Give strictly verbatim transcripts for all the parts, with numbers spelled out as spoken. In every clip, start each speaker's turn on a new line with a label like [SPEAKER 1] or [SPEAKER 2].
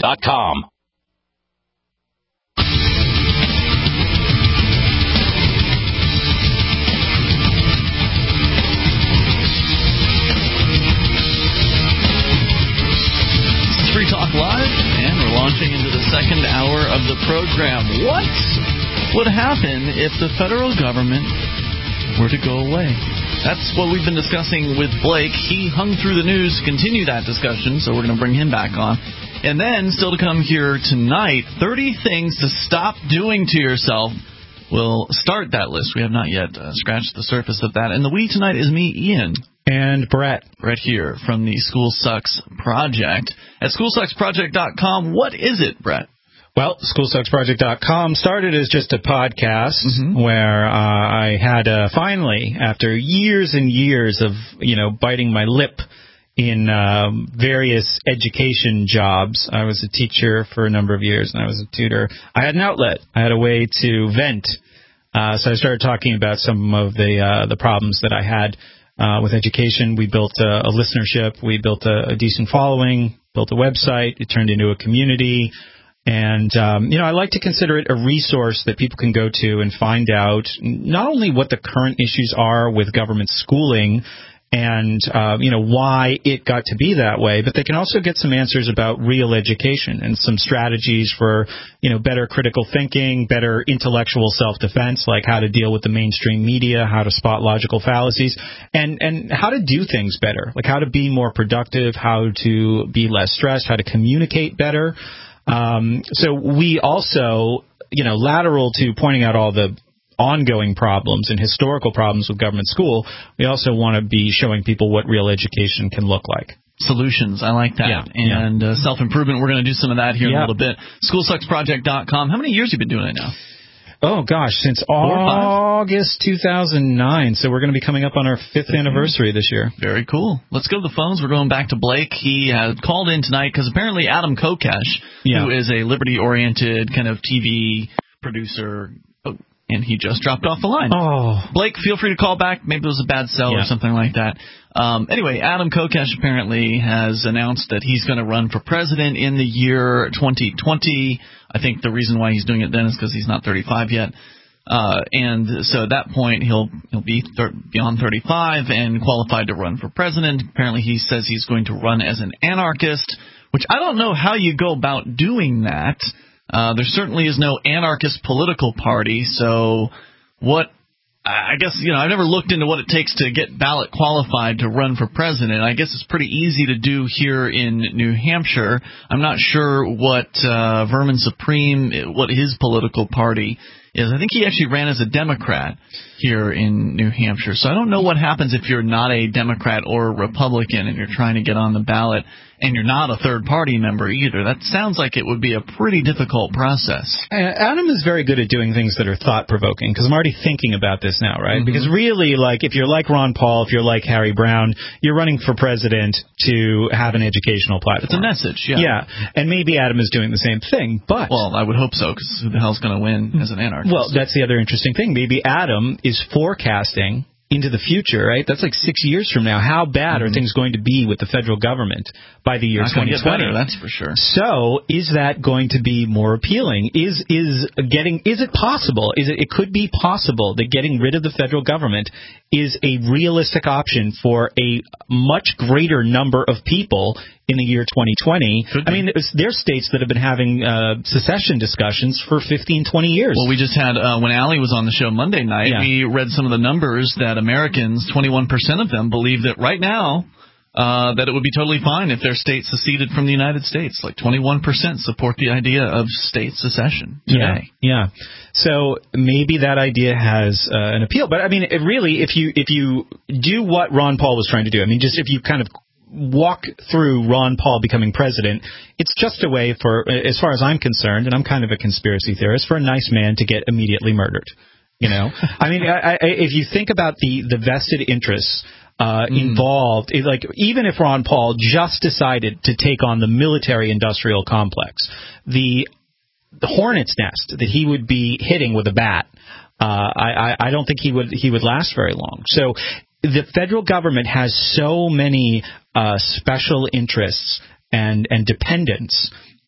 [SPEAKER 1] dot com.
[SPEAKER 2] Free Talk Live, and we're launching into the second hour of the program. What would happen if the federal government were to go away? That's what we've been discussing with Blake. He hung through the news to continue that discussion, so we're going to bring him back on. And then, still to come here tonight, thirty things to stop doing to yourself. We'll start that list. We have not yet uh, scratched the surface of that. And the we tonight is me, Ian.
[SPEAKER 3] And Brett.
[SPEAKER 2] Brett here from the School Sucks Project. At school sucks project dot com, what is it, Brett?
[SPEAKER 3] Well, school sucks project dot com started as just a podcast mm-hmm. where uh, I had uh, finally, after years and years of, you know, biting my lip in um, various education jobs. I was a teacher for a number of years, and I was a tutor. I had an outlet. I had a way to vent. Uh, so I started talking about some of the uh, the problems that I had uh, with education. We built a, a listenership. We built a, a decent following, built a website. It turned into a community. And, um, you know, I like to consider it a resource that people can go to and find out not only what the current issues are with government schooling and, uh, you know, why it got to be that way, but they can also get some answers about real education and some strategies for, you know, better critical thinking, better intellectual self-defense, like how to deal with the mainstream media, how to spot logical fallacies, and, and how to do things better, like how to be more productive, how to be less stressed, how to communicate better. Um, so we also, you know, lateral to pointing out all the ongoing problems and historical problems with government school, we also want to be showing people what real education can look like.
[SPEAKER 2] Solutions. I like that.
[SPEAKER 3] Yeah,
[SPEAKER 2] and
[SPEAKER 3] yeah.
[SPEAKER 2] Uh, self-improvement, we're going to do some of that here
[SPEAKER 3] yeah.
[SPEAKER 2] in a little bit. school sucks project dot com. How many years have you been doing it now?
[SPEAKER 3] Oh, gosh, since August two thousand nine. So we're going to be coming up on our fifth mm-hmm. anniversary this year.
[SPEAKER 2] Very cool. Let's go to the phones. We're going back to Blake. He had called in tonight because apparently Adam Kokesh, yeah. who is a liberty-oriented kind of T V producer, oh, and he just dropped off the line.
[SPEAKER 3] Oh.
[SPEAKER 2] Blake, feel free to call back. Maybe it was a bad sell yeah. or something like that. Um, anyway, Adam Kokesh apparently has announced that he's going to run for president in the year twenty twenty. I think the reason why he's doing it then is because he's not thirty-five yet. Uh, and so at that point, he'll he'll be thir- beyond thirty-five and qualified to run for president. Apparently, he says he's going to run as an anarchist, which I don't know how you go about doing that. Uh, there certainly is no anarchist political party, so what... I guess, you know, I've never looked into what it takes to get ballot qualified to run for president. I guess it's pretty easy to do here in New Hampshire. I'm not sure what uh, Vermin Supreme, what his political party is. I think he actually ran as a Democrat here in New Hampshire. So I don't know what happens if you're not a Democrat or a Republican and you're trying to get on the ballot and you're not a third-party member either. That sounds like it would be a pretty difficult process.
[SPEAKER 3] Adam is very good at doing things that are thought-provoking, because I'm already thinking about this now, right? Mm-hmm. Because really, like, if you're like Ron Paul, if you're like Harry Brown, you're running for president to have an educational platform.
[SPEAKER 2] It's a message, yeah.
[SPEAKER 3] Yeah, and maybe Adam is doing the same thing, but...
[SPEAKER 2] Well, I would hope so, because who the hell's going to win as an anarchist?
[SPEAKER 3] Well, that's the other interesting thing. Maybe Adam is forecasting into the future, right? That's like six years from now. How bad mm-hmm. are things going to be with the federal government by the year
[SPEAKER 2] Not
[SPEAKER 3] twenty twenty?
[SPEAKER 2] Better, that's for sure.
[SPEAKER 3] So, is that going to be more appealing? Is is getting is it possible? Is it it could be possible that getting rid of the federal government is a realistic option for a much greater number of people in the year twenty twenty. I mean, there's states that have been having uh, secession discussions for fifteen, twenty years.
[SPEAKER 2] Well, we just had, uh, when Allie was on the show Monday night, yeah. we read some of the numbers that Americans, twenty-one percent of them, believe that right now uh, that it would be totally fine if their state seceded from the United States. Like twenty-one percent support the idea of state secession today.
[SPEAKER 3] Yeah, yeah. So maybe that idea has uh, an appeal. But, I mean, it really, if you if you do what Ron Paul was trying to do, I mean, just if you kind of walk through Ron Paul becoming president, it's just a way for, as far as I'm concerned, and I'm kind of a conspiracy theorist, for a nice man to get immediately murdered. You know, I mean, I, I, if you think about the, the vested interests uh, mm. involved, it, like even if Ron Paul just decided to take on the military-industrial complex, the, the hornet's nest that he would be hitting with a bat, uh, I, I don't think he would he would last very long. So the federal government has so many uh, special interests and and dependents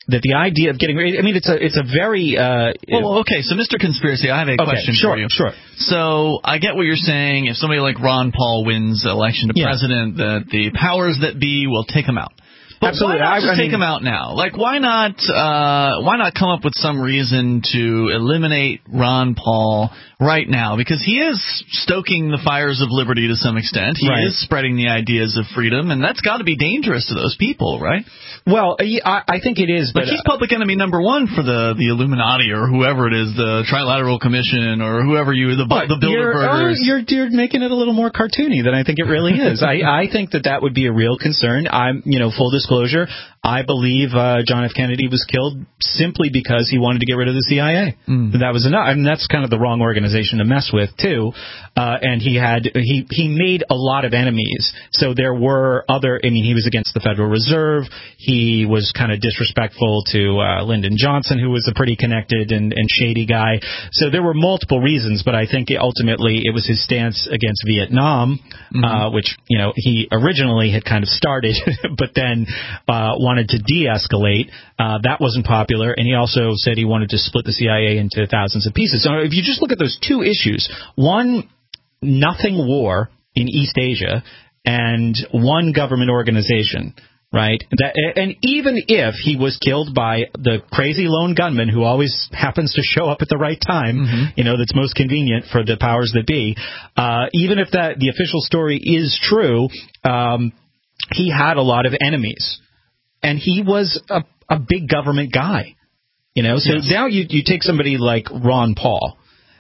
[SPEAKER 3] that the idea of getting rid, I mean, it's a it's a very... Uh,
[SPEAKER 2] well, okay, so Mister Conspiracy, I have a
[SPEAKER 3] okay,
[SPEAKER 2] question
[SPEAKER 3] sure,
[SPEAKER 2] for you.
[SPEAKER 3] Sure,
[SPEAKER 2] So I get what you're saying. If somebody like Ron Paul wins the election to
[SPEAKER 3] yeah.
[SPEAKER 2] president, that the powers that be will take him out. But
[SPEAKER 3] Absolutely.
[SPEAKER 2] why not just
[SPEAKER 3] I, I
[SPEAKER 2] take
[SPEAKER 3] mean,
[SPEAKER 2] him out now? Like, why not? Uh, why not come up with some reason to eliminate Ron Paul right now? Because he is stoking the fires of liberty to some extent. He
[SPEAKER 3] right.
[SPEAKER 2] is spreading the ideas of freedom, and that's got to be dangerous to those people, right?
[SPEAKER 3] Well, I, I think it is, but
[SPEAKER 2] like he's public enemy number one for the, the Illuminati or whoever it is, the Trilateral Commission or whoever you, the, the Bilderbergers.
[SPEAKER 3] You're, oh, you're, you're making it a little more cartoony than I think it really is. I, I think that that would be a real concern. I'm, you know, full disclosure, I believe uh, John F. Kennedy was killed simply because he wanted to get rid of the C I A. Mm. That was enough. I mean, that's kind of the wrong organization to mess with too. Uh, and he had he he made a lot of enemies. So there were other. I mean, he was against the Federal Reserve. He was kind of disrespectful to uh, Lyndon Johnson, who was a pretty connected and, and shady guy. So there were multiple reasons, but I think ultimately it was his stance against Vietnam, mm-hmm. uh, which you know he originally had kind of started, but then uh, wanted to de-escalate. Uh, that wasn't popular, and he also said he wanted to split the C I A into thousands of pieces. So if you just look at those two issues, one, nothing war in East Asia, and one government organization, right? That, and even if he was killed by the crazy lone gunman who always happens to show up at the right time, mm-hmm. you know, that's most convenient for the powers that be, uh, even if that the official story is true, um, he had a lot of enemies. And he was a, a big government guy, you know. So yes. now you you take somebody like Ron Paul,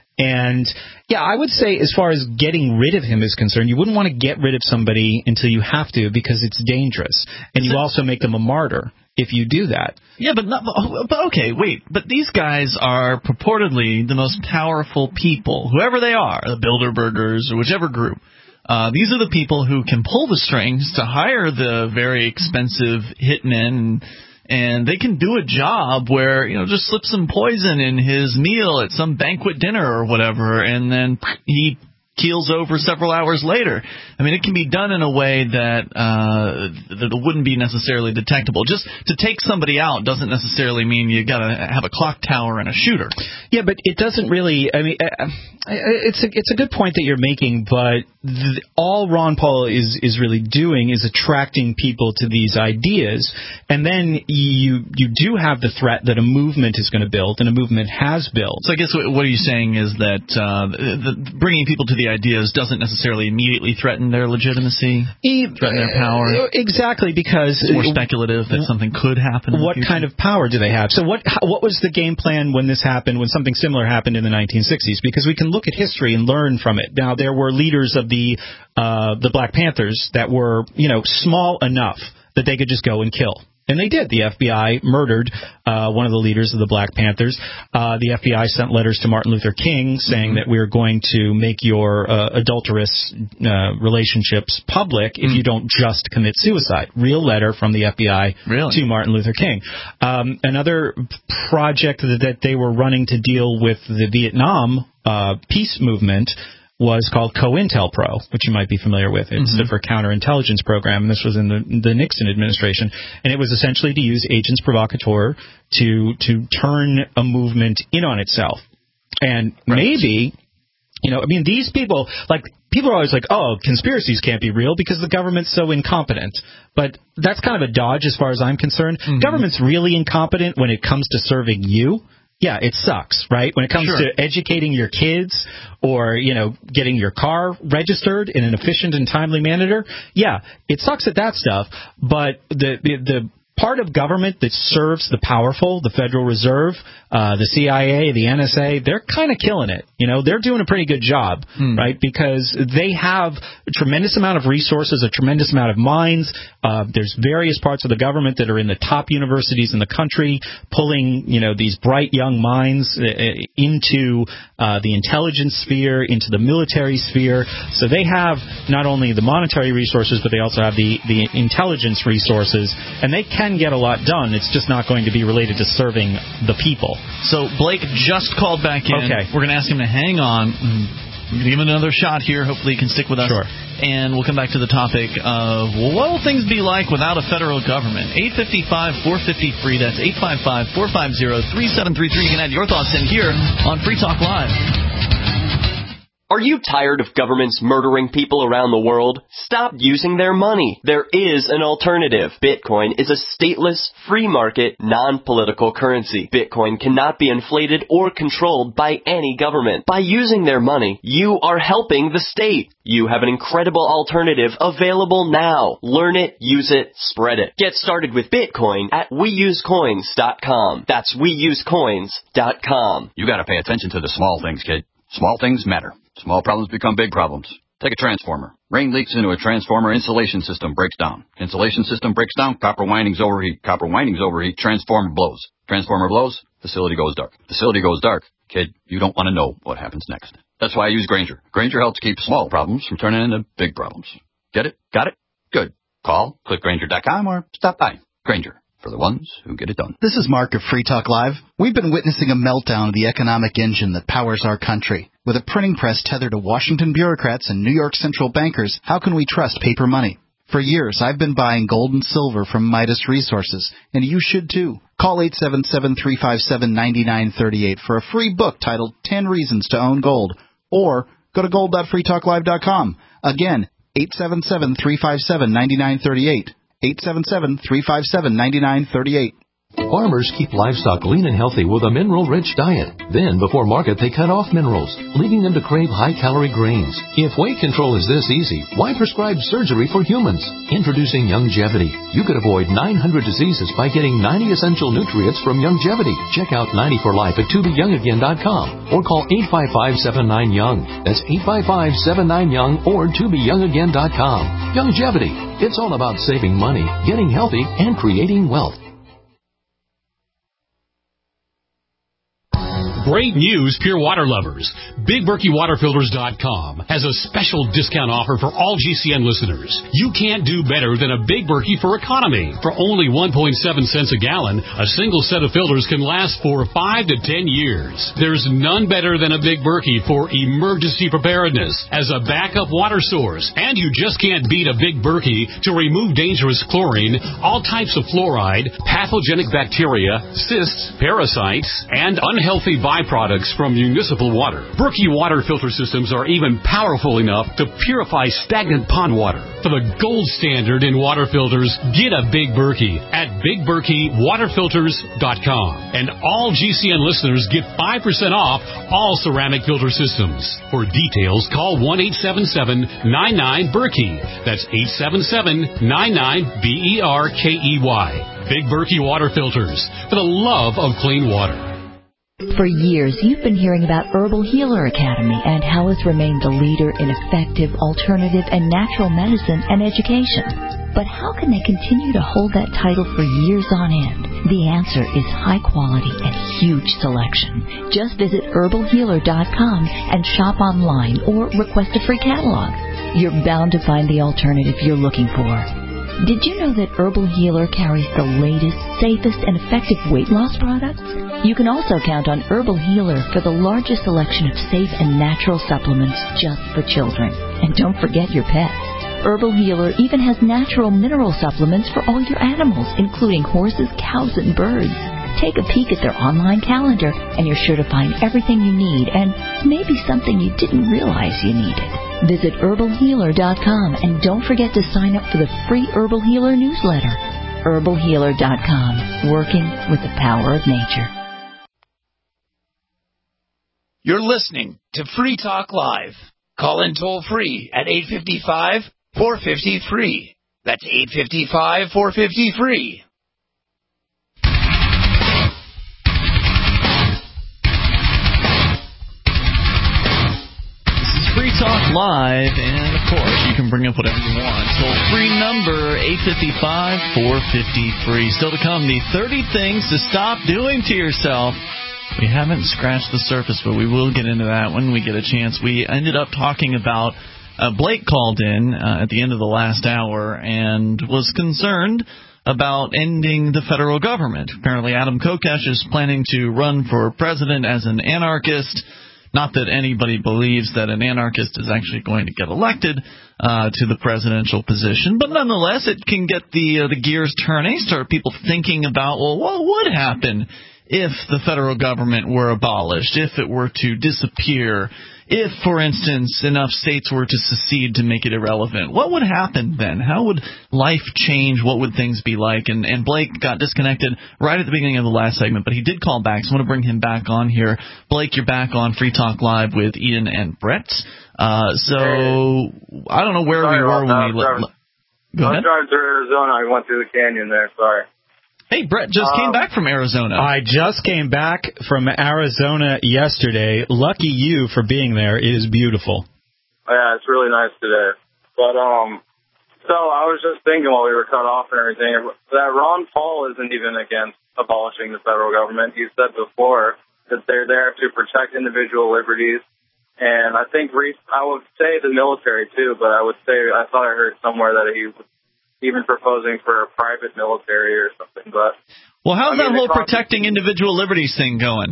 [SPEAKER 3] and yeah, I would say as far as getting rid of him is concerned, you wouldn't want to get rid of somebody until you have to because it's dangerous, and is you it, also make them a martyr if you do that.
[SPEAKER 2] Yeah, but not, but okay, wait, but these guys are purportedly the most powerful people, whoever they are, the Bilderbergers or whichever group. Uh, these are the people who can pull the strings to hire the very expensive hitmen, and, and they can do a job where, you know, just slip some poison in his meal at some banquet dinner or whatever, and then he keels over several hours later. I mean, it can be done in a way that uh, that wouldn't be necessarily detectable. Just to take somebody out doesn't necessarily mean you got to have a clock tower and a shooter.
[SPEAKER 3] Yeah, but it doesn't really. I mean, uh, it's a it's a good point that you're making, but the, all Ron Paul is is really doing is attracting people to these ideas, and then you you do have the threat that a movement is going to build, and a movement has built.
[SPEAKER 2] So I guess what, what are you saying is that uh, the, bringing people to the ideas doesn't necessarily immediately threaten their legitimacy, e- threaten their power.
[SPEAKER 3] Exactly, because
[SPEAKER 2] it's more speculative that something could happen.
[SPEAKER 3] What kind of power do they have? So what what was the game plan when this happened, when something similar happened in the nineteen sixties? Because we can look at history and learn from it. Now, there were leaders of the uh, the Black Panthers that were, you know, small enough that they could just go and kill. And they did. The F B I murdered uh, one of the leaders of the Black Panthers. Uh, the F B I sent letters to Martin Luther King saying mm-hmm. that we're going to make your uh, adulterous uh, relationships public if mm. you don't just commit suicide. Real letter from the F B I
[SPEAKER 2] really?
[SPEAKER 3] to Martin Luther King. Um, another project that, that they were running to deal with the Vietnam uh, peace movement was called COINTELPRO, which you might be familiar with. It stood mm-hmm. for Counterintelligence Program, and this was in the, the Nixon administration. And it was essentially to use agents provocateur to to turn a movement in on itself. And right. maybe, you know, I mean, these people, like, people are always like, oh, conspiracies can't be real because the government's so incompetent. But that's kind of a dodge as far as I'm concerned. Mm-hmm. Government's really incompetent when it comes to serving you. Yeah, it sucks, right? When it comes
[SPEAKER 2] sure.
[SPEAKER 3] to educating your kids or, you know, getting your car registered in an efficient and timely manner, yeah, it sucks at that stuff. But the the, the part of government that serves the powerful, the Federal Reserve, uh, the C I A, the N S A, they're kind of killing it. You know, they're doing a pretty good job, hmm. right? Because they have a tremendous amount of resources, a tremendous amount of minds. Uh, there's various parts of the government that are in the top universities in the country, pulling, you know, these bright young minds uh, into uh, the intelligence sphere, into the military sphere. So they have not only the monetary resources, but they also have the, the intelligence resources, and they can get a lot done. It's just not going to be related to serving the people.
[SPEAKER 2] So Blake just called back in.
[SPEAKER 3] Okay.
[SPEAKER 2] We're going to ask him to hang on. We're going to give him another shot here. Hopefully he can stick with us.
[SPEAKER 3] Sure.
[SPEAKER 2] And we'll come back to the topic of, well, what will things be like without a federal government? eight five five, four five zero, free. That's eight five five, four five zero, three seven three three. You can add your thoughts in here on Free Talk Live.
[SPEAKER 1] Are you tired of governments murdering people around the world? Stop using their money. There is an alternative. Bitcoin is a stateless, free market, non-political currency. Bitcoin cannot be inflated or controlled by any government. By using their money, you are helping the state. You have an incredible alternative available now. Learn it, use it, spread it. Get started with Bitcoin at we use coins dot com. That's we use coins dot com.
[SPEAKER 4] You gotta pay attention to the small things, kid. Small things matter. Small problems become big problems. Take a transformer. Rain leaks into a transformer, insulation system breaks down. Insulation system breaks down, copper windings overheat. Copper windings overheat, transformer blows. Transformer blows, facility goes dark. Facility goes dark. Kid, you don't want to know what happens next. That's why I use Grainger. Grainger helps keep small problems from turning into big problems. Get it? Got it? Good. Call, click Grainger dot com, or stop by. Grainger, for the ones who get it done.
[SPEAKER 5] This is Mark of Free Talk Live. We've been witnessing a meltdown of the economic engine that powers our country. With a printing press tethered to Washington bureaucrats and New York central bankers, how can we trust paper money? For years, I've been buying gold and silver from Midas Resources, and you should too. Call eight seven seven, three five seven, nine nine three eight for a free book titled ten Reasons to Own Gold, or go to gold dot free talk live dot com. Again, eight seven seven, three five seven, nine nine three eight. eight seven seven, three five seven, nine nine three eight.
[SPEAKER 6] Farmers keep livestock lean and healthy with a mineral-rich diet. Then, before market, they cut off minerals, leaving them to crave high-calorie grains. If weight control is this easy, why prescribe surgery for humans? Introducing Youngevity. You could avoid nine hundred diseases by getting ninety essential nutrients from Youngevity. Check out ninety for life at to be young again dot com or call eight five five, seven nine, young. That's eight five five, seven nine, young or to be young again dot com. Youngevity. It's all about saving money, getting healthy, and creating wealth.
[SPEAKER 7] Great news, pure water lovers. Big Berkey Water Filters dot com has a special discount offer for all G C N listeners. You can't do better than a Big Berkey for economy. For only one point seven cents a gallon, a single set of filters can last for five to ten years. There's none better than a Big Berkey for emergency preparedness as a backup water source. And you just can't beat a Big Berkey to remove dangerous chlorine, all types of fluoride, pathogenic bacteria, cysts, parasites, and unhealthy viruses. Byproducts from municipal water. Berkey water filter systems are even powerful enough to purify stagnant pond water. For the gold standard in water filters, get a Big Berkey at Big Berkey Water Filters dot com. And all G C N listeners get five percent off all ceramic filter systems. For details, call one eight seven seven, nine nine, Berkey. That's eight seven seven, nine nine, B E R K E Y. Big Berkey Water Filters, for the love of clean water.
[SPEAKER 8] For years, you've been hearing about Herbal Healer Academy and how it's remained the leader in effective, alternative, and natural medicine and education. But how can they continue to hold that title for years on end? The answer is high quality and huge selection. Just visit herbal healer dot com and shop online or request a free catalog. You're bound to find the alternative you're looking for. Did you know that Herbal Healer carries the latest, safest, and effective weight loss products? You can also count on Herbal Healer for the largest selection of safe and natural supplements just for children. And don't forget your pets. Herbal Healer even has natural mineral supplements for all your animals, including horses, cows, and birds. Take a peek at their online calendar, and you're sure to find everything you need and maybe something you didn't realize you needed. Visit herbal healer dot com and don't forget to sign up for the free Herbal Healer newsletter. herbal healer dot com, working with the power of nature.
[SPEAKER 9] You're listening to Free Talk Live. Call in toll free at eight five five, four five zero, free. That's eight five five, four five zero, free.
[SPEAKER 2] Free Talk Live, and of course, you can bring up whatever you want. Toll-free number, eight five five, four five zero, free. Still to come, the thirty things to stop doing to yourself. We haven't scratched the surface, but we will get into that when we get a chance. We ended up talking about, uh, Blake called in uh, at the end of the last hour and was concerned about ending the federal government. Apparently, Adam Kokesh is planning to run for president as an anarchist. Not that anybody believes that an anarchist is actually going to get elected uh, to the presidential position, but nonetheless, it can get the uh, the gears turning, start people thinking about, well, what would happen if the federal government were abolished, if it were to disappear, if, for instance, enough states were to secede to make it irrelevant. What would happen then? How would life change? What would things be like? And, and Blake got disconnected right at the beginning of the last segment, but he did call back, so I want to bring him back on here. Blake, you're back on Free Talk Live with Ian and Brett. Uh, so I don't know where
[SPEAKER 10] Sorry
[SPEAKER 2] we were when we...
[SPEAKER 10] Let, go ahead. I was driving through Arizona. I went through the canyon there. Sorry.
[SPEAKER 2] Hey, Brett just um, came back from Arizona.
[SPEAKER 3] I just came back from Arizona yesterday. Lucky you for being there. It is beautiful.
[SPEAKER 10] Yeah, it's really nice today. But, um, so I was just thinking while we were cut off and everything, that Ron Paul isn't even against abolishing the federal government. He said before that they're there to protect individual liberties. And I think, I would say the military too, but I would say, I thought I heard somewhere that he was even proposing for a private military or something. But
[SPEAKER 2] well, how's
[SPEAKER 10] I mean,
[SPEAKER 2] that whole protecting individual liberties thing going?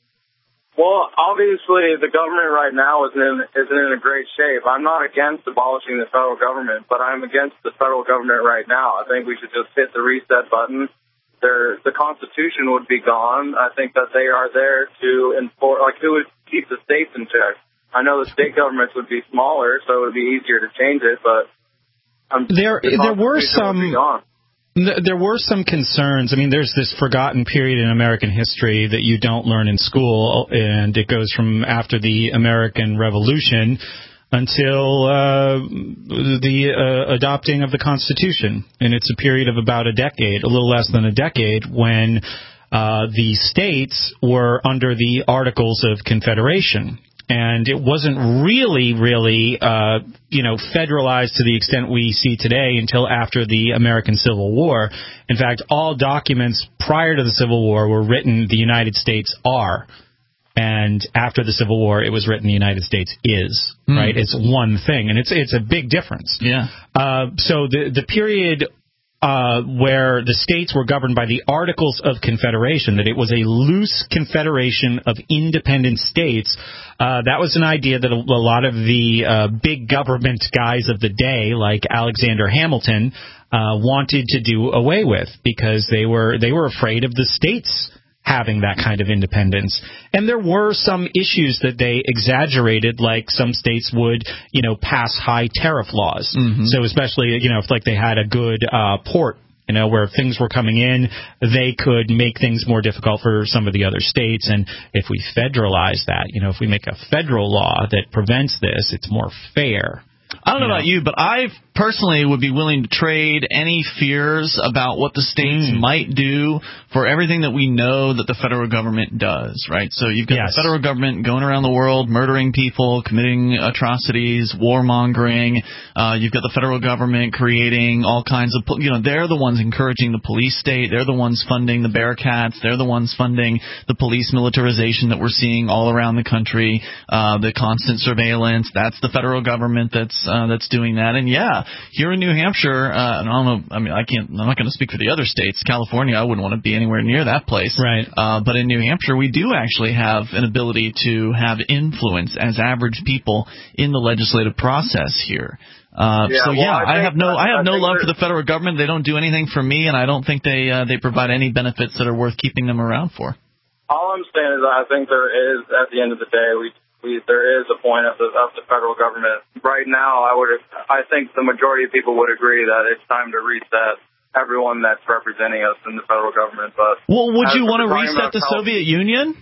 [SPEAKER 10] Well, obviously the government right now isn't in, isn't in a great shape. I'm not against abolishing the federal government, but I'm against the federal government right now. I think we should just hit the reset button. There, the Constitution would be gone. I think that they are there to enforce, like, who would keep the states in check? I know the state governments would be smaller, so it would be easier to change it, but Um,
[SPEAKER 3] there, the there were some. There were some concerns. I mean, there's this forgotten period in American history that you don't learn in school, and it goes from after the American Revolution until uh, the uh, adopting of the Constitution, and it's a period of about a decade, a little less than a decade, when uh, the states were under the Articles of Confederation. And it wasn't really, really, uh, you know, federalized to the extent we see today until after the American Civil War. In fact, all documents prior to the Civil War were written the United States are. And after the Civil War, it was written the United States is, mm. right? It's one thing, and it's it's a big difference.
[SPEAKER 2] Yeah.
[SPEAKER 3] Uh, so the the period Uh, where the states were governed by the Articles of Confederation, that it was a loose confederation of independent states. Uh, that was an idea that a, a lot of the uh, big government guys of the day, like Alexander Hamilton, uh, wanted to do away with because they were they were afraid of the states having that kind of independence. And there were some issues that they exaggerated, like some states would, you know, pass high tariff laws. Mm-hmm. So especially, you know, if like they had a good uh, port, you know, where things were coming in, they could make things more difficult for some of the other states. And if we federalize that, you know, if we make a federal law that prevents this, it's more fair.
[SPEAKER 2] I don't know about you, but I personally would be willing to trade any fears about what the states mm. might do for everything that we know that the federal government does, right? So you've got yes. the federal government going around the world, murdering people, committing atrocities, warmongering. Uh, you've got the federal government creating all kinds of, you know, they're the ones encouraging the police state. They're the ones funding the Bearcats. They're the ones funding the police militarization that we're seeing all around the country, uh, the constant surveillance. That's the federal government that's uh, that's doing that. And yeah, here in New Hampshire, uh, and I don't know, I mean, I can't, I'm not going to speak for the other states. California, I wouldn't want to be anywhere near that place.
[SPEAKER 3] Right.
[SPEAKER 2] Uh, but in New Hampshire, we do actually have an ability to have influence as average people in the legislative process here. Uh,
[SPEAKER 10] yeah,
[SPEAKER 2] so
[SPEAKER 10] well,
[SPEAKER 2] yeah, I, I have no, I have
[SPEAKER 10] I
[SPEAKER 2] no love for
[SPEAKER 10] there's...
[SPEAKER 2] the federal government. They don't do anything for me, and I don't think they, uh, they provide any benefits that are worth keeping them around for.
[SPEAKER 10] All I'm saying is I think there is, at the end of the day, we We, there is a point of the, of the federal government. Right now, I would, I think the majority of people would agree that it's time to reset everyone that's representing us in the federal government. But
[SPEAKER 2] well, would you want to reset the Soviet Union?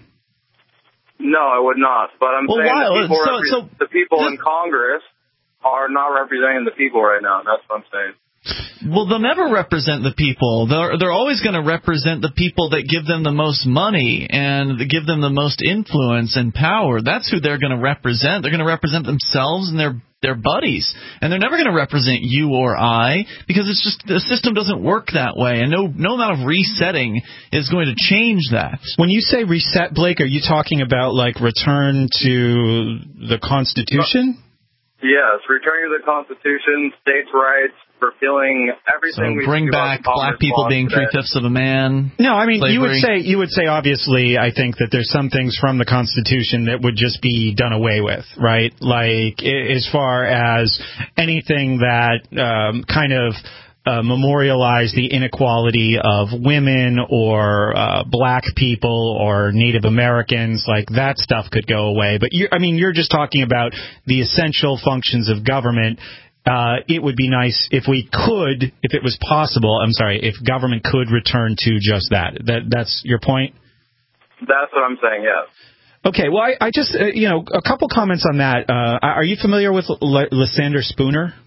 [SPEAKER 10] No, I would not. But I'm
[SPEAKER 2] well,
[SPEAKER 10] saying
[SPEAKER 2] why?
[SPEAKER 10] the people,
[SPEAKER 2] so,
[SPEAKER 10] repre-
[SPEAKER 2] so,
[SPEAKER 10] the people
[SPEAKER 2] this,
[SPEAKER 10] in Congress are not representing the people right now. That's what I'm saying.
[SPEAKER 2] Well, they'll never represent the people. They're they're always going to represent the people that give them the most money and that give them the most influence and power. That's who they're going to represent. They're going to represent themselves and their their buddies, and they're never going to represent you or I because it's just the system doesn't work that way, and no no amount of resetting is going to change that.
[SPEAKER 3] When you say reset, Blake, are you talking about like return to the Constitution?
[SPEAKER 10] Yes, returning to the Constitution, states' rights, repealing everything.
[SPEAKER 2] So
[SPEAKER 10] we
[SPEAKER 2] bring back black people being three-fifths of a man.
[SPEAKER 3] No, I mean,
[SPEAKER 2] slavery.
[SPEAKER 3] you would say, you would say, obviously, I think that there's some things from the Constitution that would just be done away with, right? Like, as far as anything that um, kind of Uh, memorialize the inequality of women or uh, black people or Native Americans, like that stuff could go away. But you, I mean, you're just talking about the essential functions of government. Uh, it would be nice if we could, if it was possible. I'm sorry, if government could return to just that. That that's your point?
[SPEAKER 10] That's what I'm saying. Yes.
[SPEAKER 3] Okay. Well, I, I just uh, you know a couple comments on that. Uh, are you familiar with L- Lysander Spooner?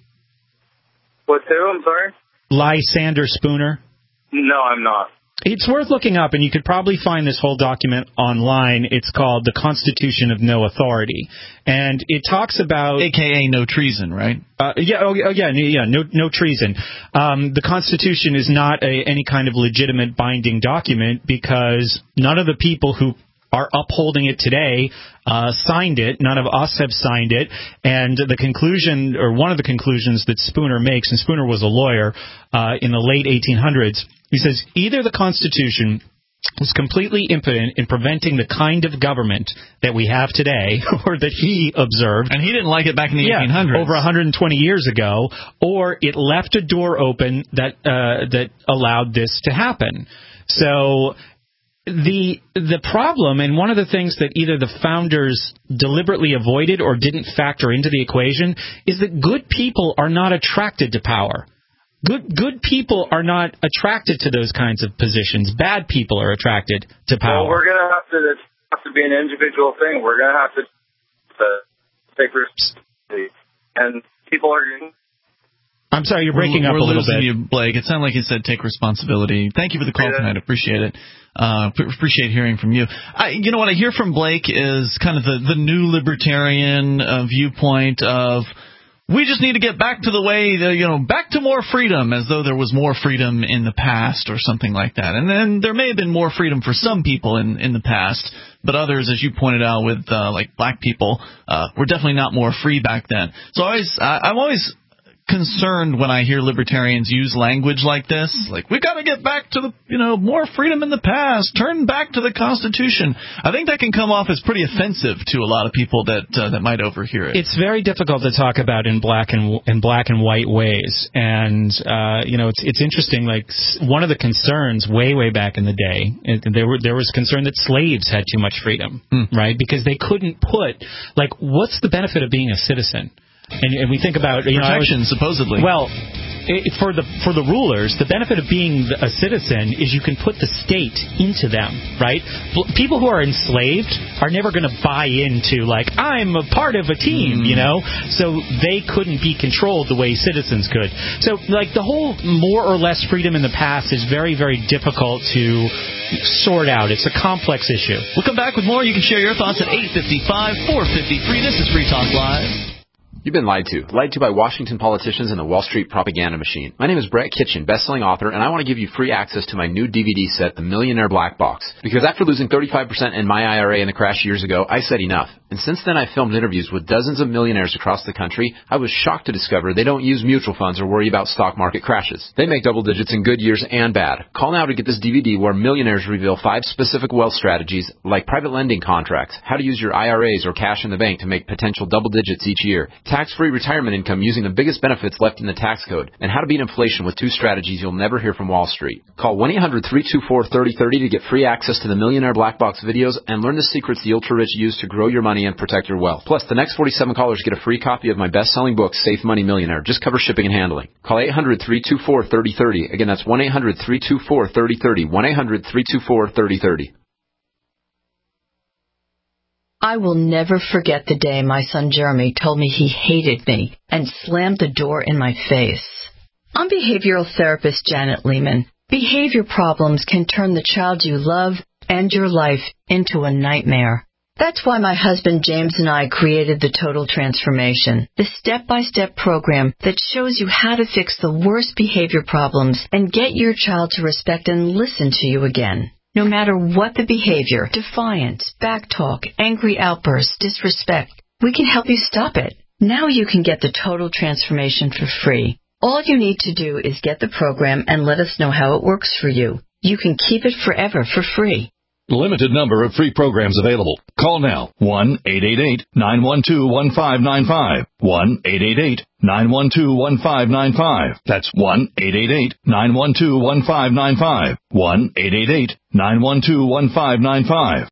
[SPEAKER 10] With who? I'm sorry.
[SPEAKER 3] Lysander Spooner?
[SPEAKER 10] No, I'm not.
[SPEAKER 3] It's worth looking up, and you could probably find this whole document online. It's called The Constitution of No Authority, and it talks about...
[SPEAKER 2] A K A no treason, right?
[SPEAKER 3] Uh, yeah, oh, yeah, yeah, no, no treason. Um, the Constitution is not a, any kind of legitimate binding document because none of the people who are upholding it today uh, signed it. None of us have signed it. And the conclusion, or one of the conclusions that Spooner makes, and Spooner was a lawyer uh, in the late eighteen hundreds, he says, either the Constitution was completely impotent in preventing the kind of government that we have today, or that he observed.
[SPEAKER 2] And he didn't like it back in the
[SPEAKER 3] yeah,
[SPEAKER 2] eighteen hundreds.
[SPEAKER 3] Over one hundred twenty years ago, or it left a door open that uh, that allowed this to happen. So... The the problem, and one of the things that either the founders deliberately avoided or didn't factor into the equation, is that good people are not attracted to power. Good good people are not attracted to those kinds of positions. Bad people are attracted to power.
[SPEAKER 10] Well, we're going to have to, this have to be an individual thing. We're going to have to uh, take responsibility. And people are going to...
[SPEAKER 3] I'm sorry, you're breaking
[SPEAKER 2] we're,
[SPEAKER 3] up
[SPEAKER 2] we're
[SPEAKER 3] a little
[SPEAKER 2] losing
[SPEAKER 3] bit.
[SPEAKER 2] You, Blake. It sounded like you said take responsibility. Thank you for the call
[SPEAKER 10] yeah.
[SPEAKER 2] tonight. I appreciate it. Uh, appreciate hearing from you. I, you know, what I hear from Blake is kind of the, the new libertarian uh, viewpoint of we just need to get back to the way, the, you know, back to more freedom, as though there was more freedom in the past or something like that. And then there may have been more freedom for some people in, in the past, but others, as you pointed out with uh, like black people, uh, were definitely not more free back then. So I always, I, I'm always concerned when I hear libertarians use language like this, like we've got to get back to the, you know, more freedom in the past, turn back to the Constitution. I think that can come off as pretty offensive to a lot of people that uh, that might overhear it.
[SPEAKER 3] It's very difficult to talk about in black and in black and white ways, and uh, you know, it's it's interesting. Like one of the concerns way way back in the day, there were there was concern that slaves had too much freedom, mm. right? Because they couldn't put like, what's the benefit of being a citizen? And, and we think about you
[SPEAKER 2] protection,
[SPEAKER 3] know, was,
[SPEAKER 2] supposedly.
[SPEAKER 3] Well, it, for the for the rulers, the benefit of being a citizen is you can put the state into them, right? People who are enslaved are never going to buy into like I'm a part of a team, mm. you know. So they couldn't be controlled the way citizens could. So like the whole more or less freedom in the past is very very difficult to sort out. It's a complex issue.
[SPEAKER 2] We'll come back with more. You can share your thoughts at eight fifty-five, four fifty-three. This is Free Talk Live.
[SPEAKER 11] You've been lied to. Lied to by Washington politicians and the Wall Street propaganda machine. My name is Brett Kitchen, best-selling author, and I want to give you free access to my new D V D set, The Millionaire Black Box. Because after losing thirty-five percent in my I R A in the crash years ago, I said enough. And since then, I've filmed interviews with dozens of millionaires across the country. I was shocked to discover they don't use mutual funds or worry about stock market crashes. They make double digits in good years and bad. Call now to get this D V D where millionaires reveal five specific wealth strategies like private lending contracts, how to use your I R As or cash in the bank to make potential double digits each year, tax-free retirement income using the biggest benefits left in the tax code, and how to beat inflation with two strategies you'll never hear from Wall Street. Call one eight hundred, three two four, three oh three oh to get free access to the Millionaire Black Box videos and learn the secrets the ultra-rich use to grow your money and protect your wealth. Plus, the next forty-seven callers get a free copy of my best-selling book, Safe Money Millionaire. Just cover shipping and handling. Call eight hundred, three two four, three oh three oh. Again, that's one eight hundred, three two four, three oh three oh. one eight hundred, three two four, three oh three oh.
[SPEAKER 12] I will never forget the day my son Jeremy told me he hated me and slammed the door in my face. I'm behavioral therapist Janet Lehman. Behavior problems can turn the child you love and your life into a nightmare. That's why my husband James and I created the Total Transformation, the step-by-step program that shows you how to fix the worst behavior problems and get your child to respect and listen to you again. No matter what the behavior, defiance, backtalk, angry outbursts, disrespect, we can help you stop it. Now you can get the total transformation for free. All you need to do is get the program and let us know how it works for you. You can keep it forever for free.
[SPEAKER 13] Limited number of free programs available. Call now. one eight eight eight, nine one two, one five nine five. one eight eight eight, nine one two, one five nine five. That's one eight eight eight, nine one two, one five nine five. one eight eight eight, nine one two, one five nine five.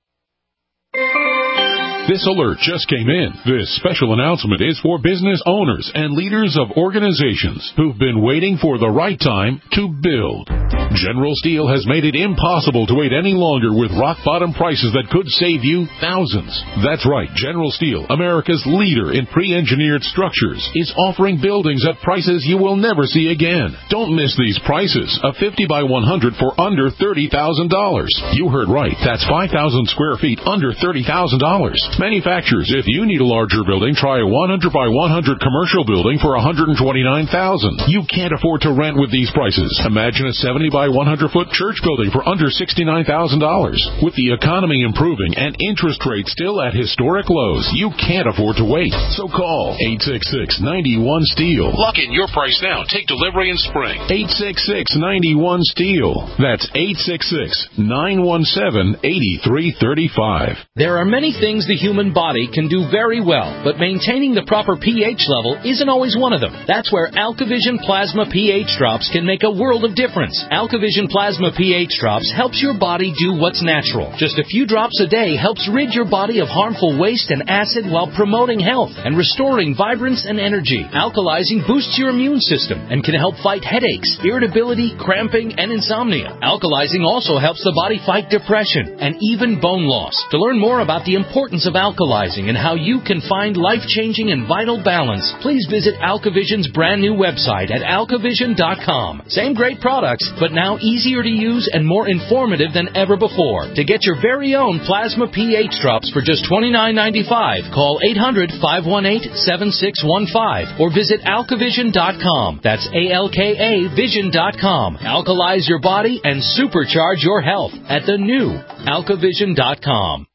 [SPEAKER 7] This alert just came in. This special announcement is for business owners and leaders of organizations who've been waiting for the right time to build. General Steel has made it impossible to wait any longer with rock-bottom prices that could save you thousands. That's right. General Steel, America's leader in pre-engineered structures, is offering buildings at prices you will never see again. Don't miss these prices. A fifty by one hundred for under thirty thousand dollars. You heard right. That's five thousand square feet under thirty thousand dollars. Manufacturers, if you need a larger building, try a one hundred by one hundred commercial building for one hundred twenty-nine thousand dollars. You can't afford to rent with these prices. Imagine a seventy by one hundred foot church building for under sixty-nine thousand dollars. With the economy improving and interest rates still at historic lows, you can't afford to wait. So call eight six six, nine one, STEEL. Lock in your price now. Take delivery in spring. eight six six, nine one, STEEL. That's eight six six, nine one seven, eight three three five.
[SPEAKER 14] There are many things the human body can do very well, but maintaining the proper pH level isn't always one of them. That's where AlkaVision Plasma pH Drops can make a world of difference. AlkaVision Plasma pH Drops helps your body do what's natural. Just a few drops a day helps rid your body of harmful waste and acid while promoting health and restoring vibrance and energy. Alkalizing boosts your immune system and can help fight headaches, irritability, cramping, and insomnia. Alkalizing also helps the body fight depression and even bone loss. To learn more about the importance of alkalizing and how you can find life-changing and vital balance, please visit AlkaVision's brand new website at alkavision dot com. Same great products, but now easier to use and more informative than ever before. To get your very own Plasma pH Drops for just twenty-nine ninety-five, call eight hundred, five one eight, seven six one five or visit alkavision dot com. That's A L K A vision dot com. Alkalize your body and supercharge your health at the new alkavision dot com.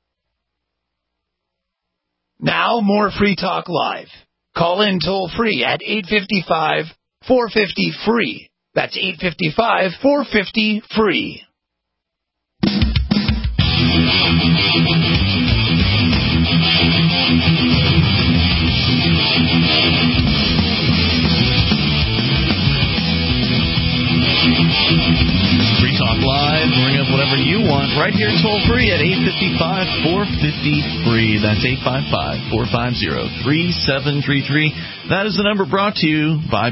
[SPEAKER 9] Now, more Free Talk Live. Call in toll-free at eight five five, four five zero, free. That's eight five five, four five zero, free.
[SPEAKER 2] Free Talk Live, bring up whatever you want right here toll-free at eight five five, four five zero, free. That's eight five five, four five zero, three seven three three. That is the number brought to you by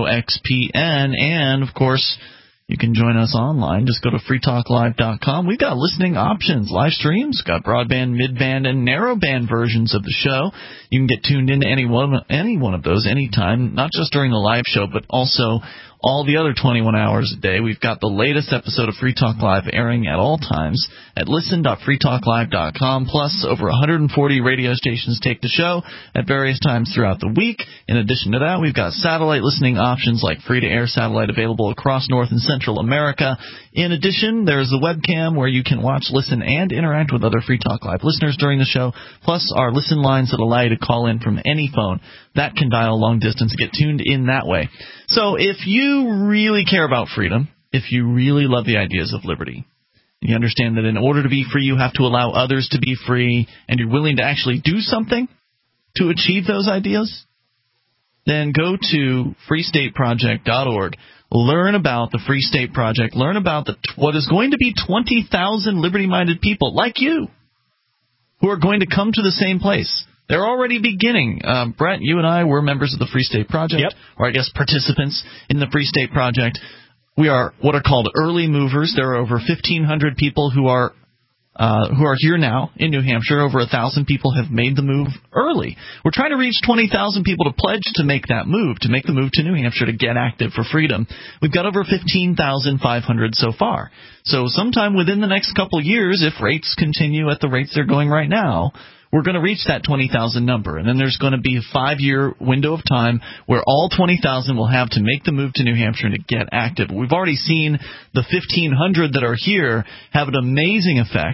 [SPEAKER 2] ProXPN. And, of course, you can join us online. Just go to free talk live dot com. We've got listening options, live streams, got broadband, midband, and narrowband versions of the show. You can get tuned into any one, any one of those anytime, not just during the live show, but also all the other twenty-one hours a day. We've got the latest episode of Free Talk Live airing at all times at listen dot free talk live dot com. Plus, over one hundred forty radio stations take the show at various times throughout the week. In addition to that, we've got satellite listening options like free-to-air satellite available across North and Central America. In addition, there's the webcam where you can watch, listen, and interact with other Free Talk Live listeners during the show, plus our listen lines that allow you to call in from any phone. That can dial long distance and get tuned in that way. So if you really care about freedom, if you really love the ideas of liberty, you understand that in order to be free, you have to allow others to be free, and you're willing to actually do something to achieve those ideas, then go to free state project dot org. Learn about the Free State Project. Learn about the, what is going to be twenty thousand liberty-minded people like you who are going to come to the same place. They're already beginning. Uh, Brett, you and I, we're members of the Free State Project, yep. or I guess participants in the Free State Project. We are what are called early movers. There are over fifteen hundred people who are uh, who are here now in New Hampshire. Over one thousand people have made the move early. We're trying to reach twenty thousand people to pledge to make that move, to make the move to New Hampshire to get active for freedom. We've got over fifteen thousand five hundred so far. So sometime within the next couple years, if rates continue at the rates they're going right now, we're going to reach that twenty thousand number, and then there's going to be a five-year window of time where all twenty thousand will have to make the move to New Hampshire to get active. We've already seen the fifteen hundred that are here have an amazing effect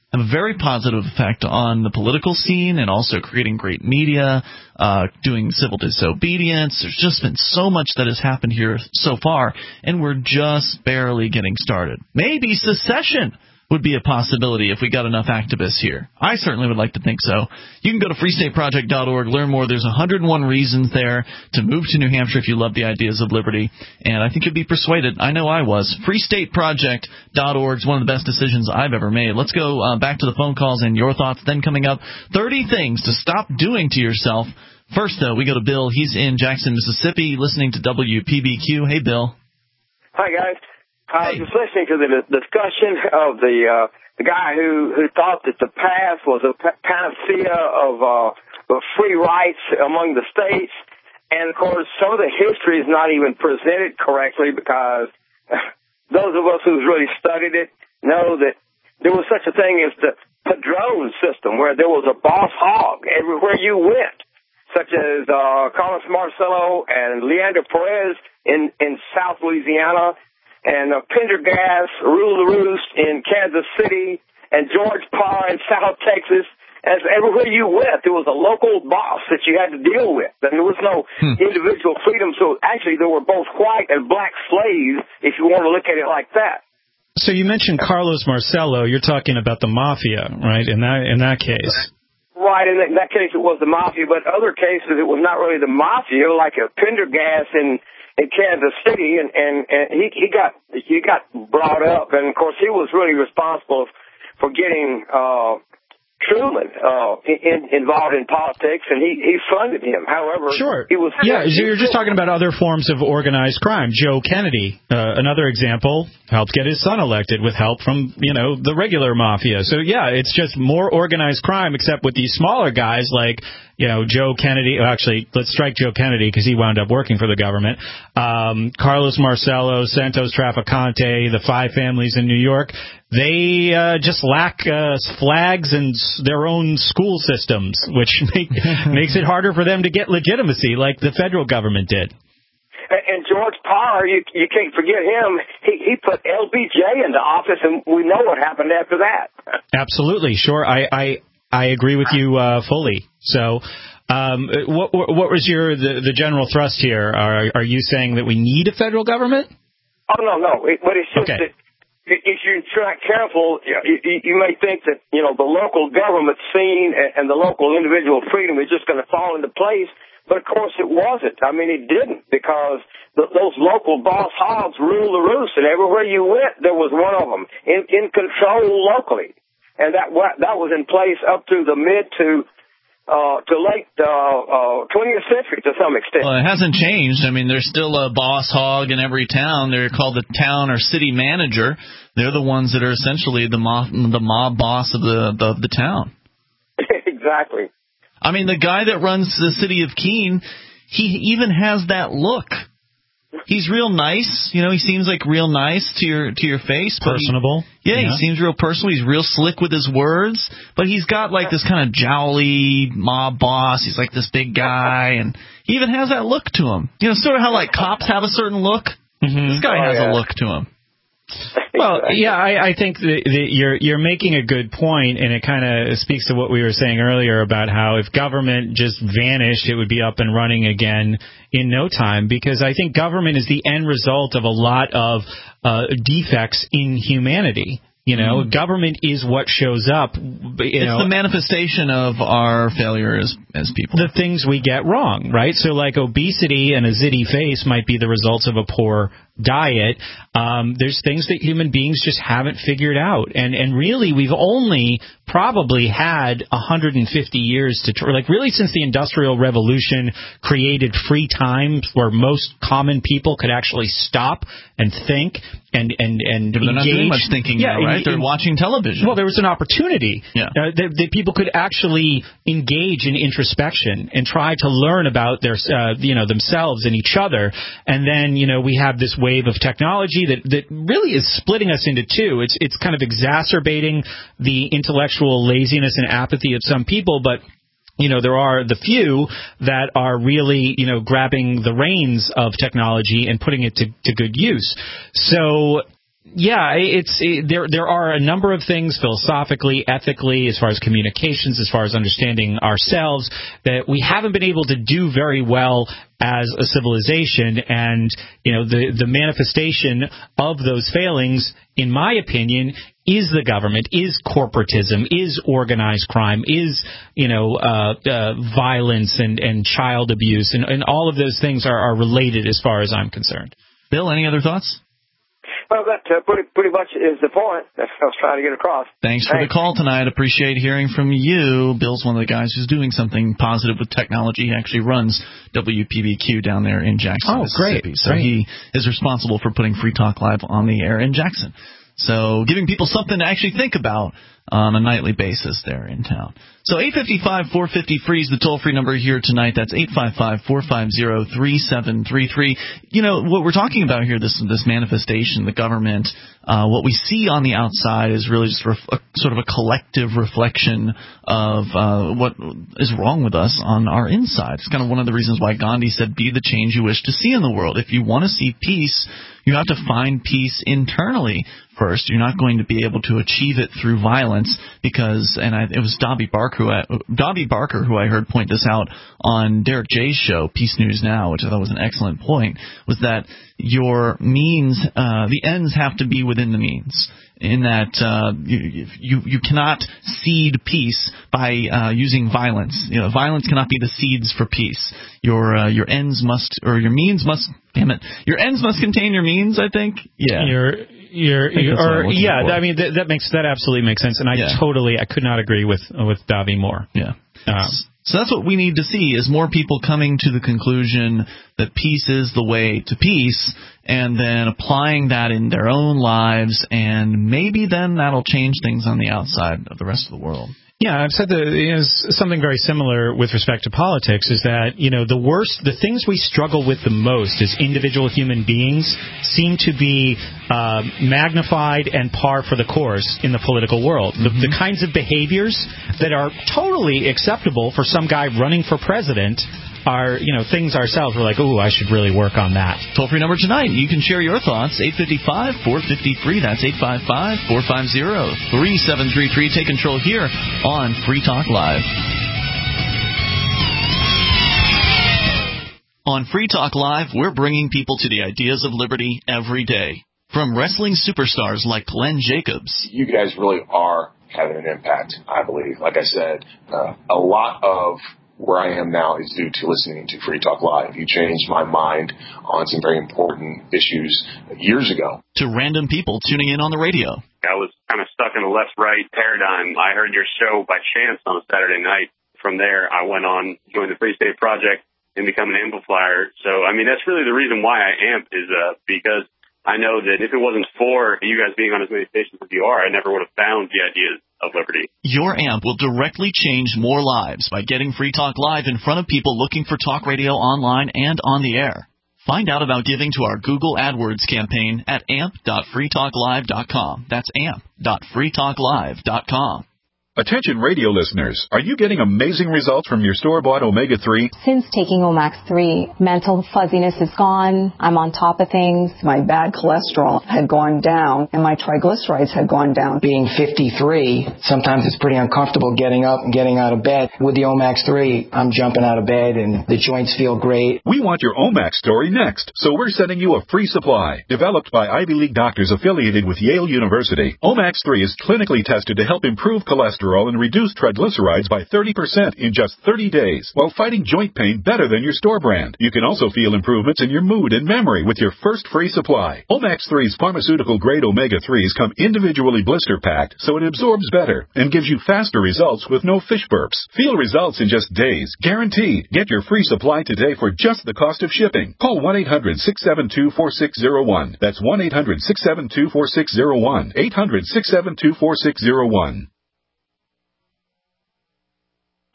[SPEAKER 2] have a very positive effect on the political scene and also creating great media, uh, doing civil disobedience. There's just been so much that has happened here so far, and we're just barely getting started. Maybe secession would be a possibility if we got enough activists here. I certainly would like to think so. You can go to free state project dot org, learn more. There's one hundred one reasons there to move to New Hampshire if you love the ideas of liberty, and I think you'd be persuaded. I know I was. free state project dot org is one of the best decisions I've ever made. Let's go uh, back to the phone calls and your thoughts. Then coming up, thirty things to stop doing to yourself. First, though, we go to Bill. He's in Jackson, Mississippi, listening to W P B Q. Hey, Bill.
[SPEAKER 15] Hi, guys. I was just listening to the discussion of the uh, the guy who, who thought that the past was a panacea of, uh, of free rights among the states. And, of course, some of the history is not even presented correctly because those of us who've really studied it know that there was such a thing as the Padrone system where there was a boss hog everywhere you went, such as uh, Carlos Marcello and Leander Perez in, in South Louisiana, and uh, Pendergast ruled the roost in Kansas City, and George Parr in South Texas. As everywhere you went, there was a local boss that you had to deal with, and there was no hmm. individual freedom. So actually, there were both white and black slaves, if you want to look at it like that.
[SPEAKER 3] So you mentioned Carlos Marcello. You're talking about the mafia, right? In that in that case.
[SPEAKER 15] Right, in that case, it was the mafia, but other cases, it was not really the mafia, like a Pendergast in. in Kansas City, and, and, and he, he got he got brought up, and of course he was really responsible for getting uh, Truman uh, in, involved in politics, and he, he funded him. However,
[SPEAKER 3] sure,
[SPEAKER 15] he was
[SPEAKER 3] yeah. So you're just talking about other forms of organized crime. Joe Kennedy, uh, another example, helped get his son elected with help from you know the regular mafia. So yeah, it's just more organized crime, except with these smaller guys like. You know, Joe Kennedy, actually, let's strike Joe Kennedy because he wound up working for the government. Um, Carlos Marcello, Santos Trafficante, the five families in New York, they uh, just lack uh, flags and their own school systems, which make, makes it harder for them to get legitimacy like the federal government did.
[SPEAKER 15] And George Parr, you, you can't forget him. He, he put L B J into office, and we know what happened after that.
[SPEAKER 3] Absolutely, sure. I... I I agree with you uh, fully. So, um, what what was your the, the general thrust here? Are are you saying that we need a federal government?
[SPEAKER 15] Oh no, no. It, but it's just
[SPEAKER 3] okay.
[SPEAKER 15] that if you're not careful, you, you may think that you know the local government scene and, and the local individual freedom is just going to fall into place. But of course, it wasn't. I mean, it didn't because the, those local boss hogs rule the roost, and everywhere you went, there was one of them in, in control locally. And that that was in place up through the mid to uh, to late uh, uh, twentieth century to some extent.
[SPEAKER 2] Well, it hasn't changed. I mean, there's still a boss hog in every town. They're called the town or city manager. They're the ones that are essentially the mob, the mob boss of the of the town.
[SPEAKER 15] Exactly.
[SPEAKER 2] I mean, the guy that runs the city of Keene, he even has that look. He's real nice, you know. He seems like real nice to your to your face, but
[SPEAKER 3] personable.
[SPEAKER 2] He, yeah,
[SPEAKER 3] yeah,
[SPEAKER 2] he seems real personal. He's real slick with his words, but he's got like this kind of jowly mob boss. He's like this big guy, and he even has that look to him. You know, sort of how like cops have a certain look. Mm-hmm. This guy oh, has
[SPEAKER 15] yeah.
[SPEAKER 2] a look to him.
[SPEAKER 3] Well, yeah, I, I think that, that you're you're making a good point, and it kind of speaks to what we were saying earlier about how if government just vanished, it would be up and running again in no time, because I think government is the end result of a lot of uh, defects in humanity. You know, mm. government is what shows up. You
[SPEAKER 2] it's
[SPEAKER 3] know,
[SPEAKER 2] the manifestation of our failure as, as people.
[SPEAKER 3] The things we get wrong, right? So like obesity and a zitty face might be the results of a poor diet. Um, there's things that human beings just haven't figured out. And, and really, we've only probably had one hundred fifty years to, tr- like really since the Industrial Revolution created free time where most common people could actually stop and think and, and, and
[SPEAKER 2] yeah, they're
[SPEAKER 3] engage.
[SPEAKER 2] not doing much thinking
[SPEAKER 3] yeah,
[SPEAKER 2] now, right?
[SPEAKER 3] In,
[SPEAKER 2] they're
[SPEAKER 3] in,
[SPEAKER 2] watching television.
[SPEAKER 3] Well, there was an opportunity
[SPEAKER 2] yeah.
[SPEAKER 3] uh, that, that people could actually engage in introspection and try to learn about their, uh, you know, themselves and each other. And then, you know, we have this wave of technology that, that really is splitting us into two. It's it's kind of exacerbating the intellectual laziness and apathy of some people, but you know, there are the few that are really, you know, grabbing the reins of technology and putting it to, to good use. So yeah, it's it, there. There are a number of things philosophically, ethically, as far as communications, as far as understanding ourselves, that we haven't been able to do very well as a civilization. And you know, the the manifestation of those failings, in my opinion, is the government, is corporatism, is organized crime, is you know uh, uh, violence and and child abuse, and, and all of those things are, are related as far as I'm concerned.
[SPEAKER 2] Bill, any other thoughts?
[SPEAKER 15] Well, that uh, pretty, pretty much is the point that I was trying to get across.
[SPEAKER 2] Thanks for Thanks. the call tonight. Appreciate hearing from you. Bill's one of the guys who's doing something positive with technology. He actually runs W P B Q down there in Jackson,
[SPEAKER 3] oh,
[SPEAKER 2] Mississippi.
[SPEAKER 3] Great.
[SPEAKER 2] So
[SPEAKER 3] great.
[SPEAKER 2] he is responsible for putting Free Talk Live on the air in Jackson. So giving people something to actually think about on a nightly basis there in town. So eight five five, four five zero, free is the toll-free number here tonight. That's eight five five, four five zero, three seven three three. You know, what we're talking about here, this this manifestation, the government, uh, what we see on the outside is really just ref- a, sort of a collective reflection of uh, what is wrong with us on our inside. It's kind of one of the reasons why Gandhi said, be the change you wish to see in the world. If you want to see peace, you have to find peace internally first. You're not going to be able to achieve it through violence because, and I, it was Dobby Barker, who I, Dobby Barker who I heard point this out on Derek J's show, Peace News Now, which I thought was an excellent point, was that your means, uh, the ends have to be within the means. In that uh, you, you you cannot seed peace by uh, using violence. You know, violence cannot be the seeds for peace. Your uh, your ends must, or your means must. Damn it, your ends must contain your means. I think. Yeah.
[SPEAKER 3] Your your, your or yeah. For. I mean that, that makes that absolutely makes sense, and I yeah. totally I could not agree with with Davi more.
[SPEAKER 2] Yeah.
[SPEAKER 3] Uh,
[SPEAKER 2] So that's what we need to see, is more people coming to the conclusion that peace is the way to peace, and then applying that in their own lives, and maybe then that'll change things on the outside of the rest of the world.
[SPEAKER 3] Yeah, I've said that you know, something very similar with respect to politics is that, you know, the worst, the things we struggle with the most as individual human beings seem to be uh, magnified and par for the course in the political world. Mm-hmm. The, the kinds of behaviors that are totally acceptable for some guy running for president are, you know, things ourselves we're like, ooh, I should really work on that.
[SPEAKER 2] Toll-free number tonight. You can share your thoughts. eight five five, four five zero, free. That's eight five five, four five zero, three seven three three. Take control here on Free Talk Live. On Free Talk Live, we're bringing people to the ideas of liberty every day. From wrestling superstars like Glenn Jacobs.
[SPEAKER 16] You guys really are having an impact, I believe. Like I said, uh, a lot of where I am now is due to listening to Free Talk Live. You changed my mind on some very important issues years ago.
[SPEAKER 2] To random people tuning in on the radio.
[SPEAKER 17] I was kind of stuck in a left-right paradigm. I heard your show by chance on a Saturday night. From there, I went on, joined the Free State Project, and become an amplifier. So, I mean, that's really the reason why I amp is uh, because I know that if it wasn't for you guys being on as many stations as you are, I never would have found the ideas of liberty.
[SPEAKER 2] Your amp will directly change more lives by getting Free Talk Live in front of people looking for talk radio online and on the air. Find out about giving to our Google AdWords campaign at amp dot free talk live dot com. That's amp dot free talk live dot com.
[SPEAKER 18] Attention radio listeners, are you getting amazing results from your store-bought omega three?
[SPEAKER 19] Since taking Omax three, mental fuzziness is gone. I'm on top of things.
[SPEAKER 20] My bad cholesterol had gone down, and my triglycerides had gone down. Being fifty-three, sometimes it's pretty uncomfortable getting up and getting out of bed. With the Omax three, I'm jumping out of bed, and the joints feel great.
[SPEAKER 18] We want your Omax story next, so we're sending you a free supply. Developed by Ivy League doctors affiliated with Yale University, Omax three is clinically tested to help improve cholesterol and reduce triglycerides by thirty percent in just thirty days, while fighting joint pain better than your store brand. You can also feel improvements in your mood and memory with your first free supply. Omax three's pharmaceutical-grade omega threes come individually blister-packed, so it absorbs better and gives you faster results with no fish burps. Feel results in just days, guaranteed. Get your free supply today for just the cost of shipping. Call one eight hundred, six seven two, four six zero one. That's one eight hundred, six seven two, four six zero one. eight hundred, six seven two, four six zero one.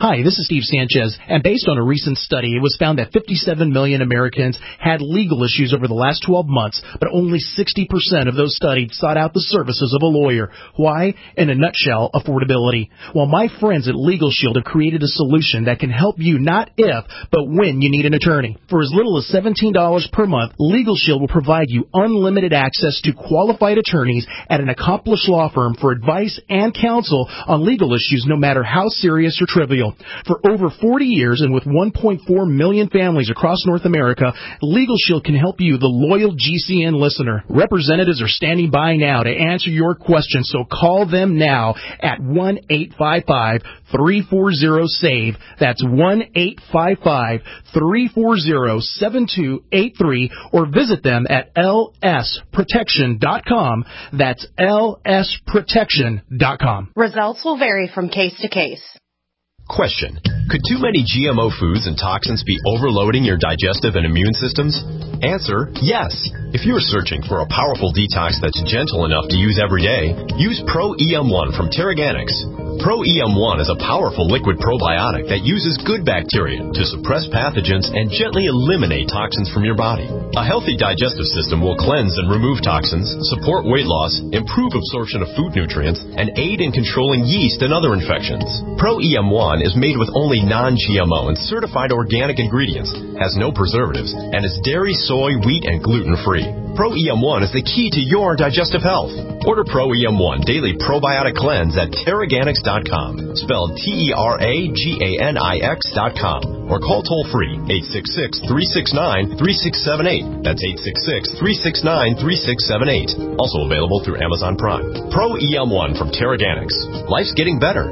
[SPEAKER 21] Hi, this is Steve Sanchez, and based on a recent study, it was found that fifty-seven million Americans had legal issues over the last twelve months, but only sixty percent of those studied sought out the services of a lawyer. Why? In a nutshell, affordability. Well, my friends at Legal Shield have created a solution that can help you not if, but when you need an attorney. For as little as seventeen dollars per month, Legal Shield will provide you unlimited access to qualified attorneys at an accomplished law firm for advice and counsel on legal issues, no matter how serious or trivial. For over forty years and with one point four million families across North America, Legal Shield can help you, the loyal G C N listener. Representatives are standing by now to answer your questions, so call them now at one eight five five, three four zero, SAVE. That's one eight five five, three four zero, seven two eight three, or visit them at L S protection dot com. That's L S protection dot com.
[SPEAKER 22] Results will vary from case to case.
[SPEAKER 23] Question. Could too many G M O foods and toxins be overloading your digestive and immune systems? Answer, yes. If you're searching for a powerful detox that's gentle enough to use every day, use Pro E M one from Terraganics. Pro E M one is a powerful liquid probiotic that uses good bacteria to suppress pathogens and gently eliminate toxins from your body. A healthy digestive system will cleanse and remove toxins, support weight loss, improve absorption of food nutrients, and aid in controlling yeast and other infections. Pro E M one is made with only non-G M O and certified organic ingredients, has no preservatives, and is dairy, soy, wheat, and gluten-free. Pro E M one is the key to your digestive health. Order Pro E M one Daily Probiotic Cleanse at Terraganics dot com, spelled T E R A G A N I X dot com, or call toll-free eight six six, three six nine, three six seven eight. That's eight six six, three six nine, three six seven eight. Also available through Amazon Prime. Pro E M one from Terraganics. Life's getting better.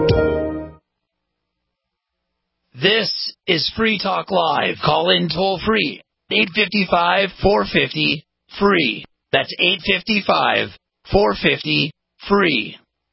[SPEAKER 9] This is Free Talk Live. Call in toll free. eight five five, four five zero, free. That's eight five five, four five zero, free.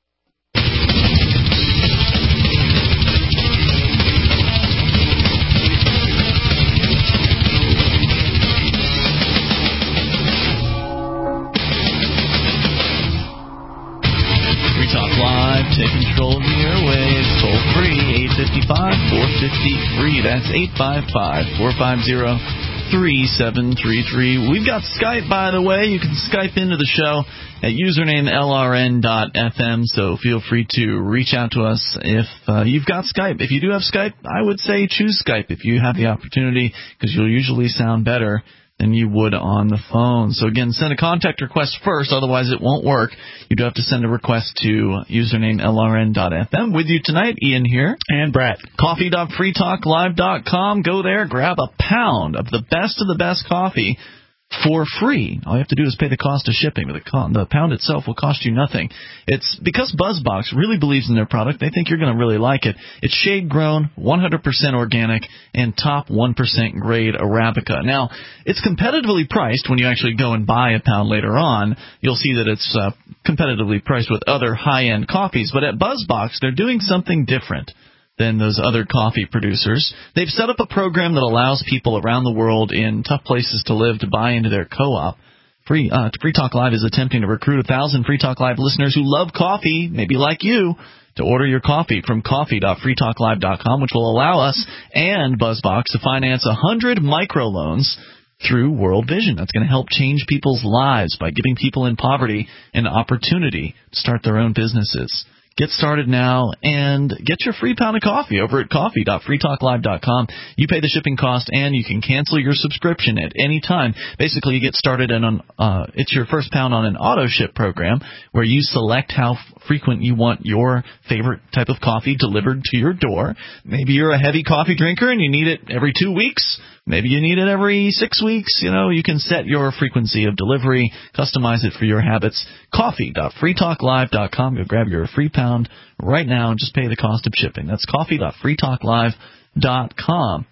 [SPEAKER 2] Free Talk Live, take control of the airwaves, toll free, eight five five, four five zero, free. That's eight five five, four five zero, three seven three three. We've got Skype, by the way. You can Skype into the show at username L R N dot F M, so feel free to reach out to us if uh, you've got Skype. If you do have Skype, I would say choose Skype if you have the opportunity, because you'll usually sound better than you would on the phone. So again, send a contact request first, otherwise it won't work. You do have to send a request to username L R N dot F M. With you tonight, Ian here.
[SPEAKER 3] And Brett.
[SPEAKER 2] coffee dot free talk live dot com. Go there, grab a pound of the best of the best coffee for free. All you have to do is pay the cost of shipping. The, co- the pound itself will cost you nothing. It's because BuzzBox really believes in their product. They think you're going to really like it. It's shade-grown, one hundred percent organic, and top one percent grade Arabica. Now, it's competitively priced. When you actually go and buy a pound later on, you'll see that it's uh, competitively priced with other high-end coffees. But at BuzzBox, they're doing something different than those other coffee producers. They've set up a program that allows people around the world in tough places to live to buy into their co-op. Free, uh, Free Talk Live is attempting to recruit a thousand Free Talk Live listeners who love coffee, maybe like you, to order your coffee from coffee dot free talk live dot com, which will allow us and BuzzBox to finance one hundred microloans through World Vision. That's going to help change people's lives by giving people in poverty an opportunity to start their own businesses. Get started now and get your free pound of coffee over at coffee dot free talk live dot com. You pay the shipping cost, and you can cancel your subscription at any time. Basically, you get started in an, uh, it's your first pound on an auto ship program where you select how f- frequent you want your favorite type of coffee delivered to your door. Maybe you're a heavy coffee drinker and you need it every two weeks. Maybe you need it every six weeks. You know, you can set your frequency of delivery, customize it for your habits. coffee dot free talk live dot com. Go grab your free pound right now and just pay the cost of shipping. That's coffee dot free talk live dot com.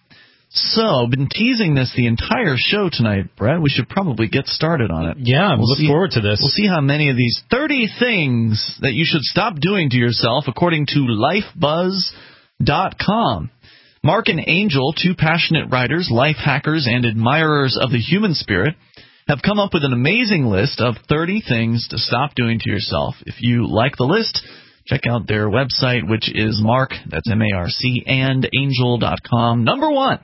[SPEAKER 2] So, been teasing this the entire show tonight, Brett. We should probably get started on it.
[SPEAKER 3] Yeah, we'll look
[SPEAKER 2] see,
[SPEAKER 3] forward to this.
[SPEAKER 2] We'll see how many of these thirty things that you should stop doing to yourself, according to life buzz dot com. Mark and Angel, two passionate writers, life hackers, and admirers of the human spirit, have come up with an amazing list of thirty things to stop doing to yourself. If you like the list, check out their website, which is Mark, that's M A R C, and angel dot com. Number one,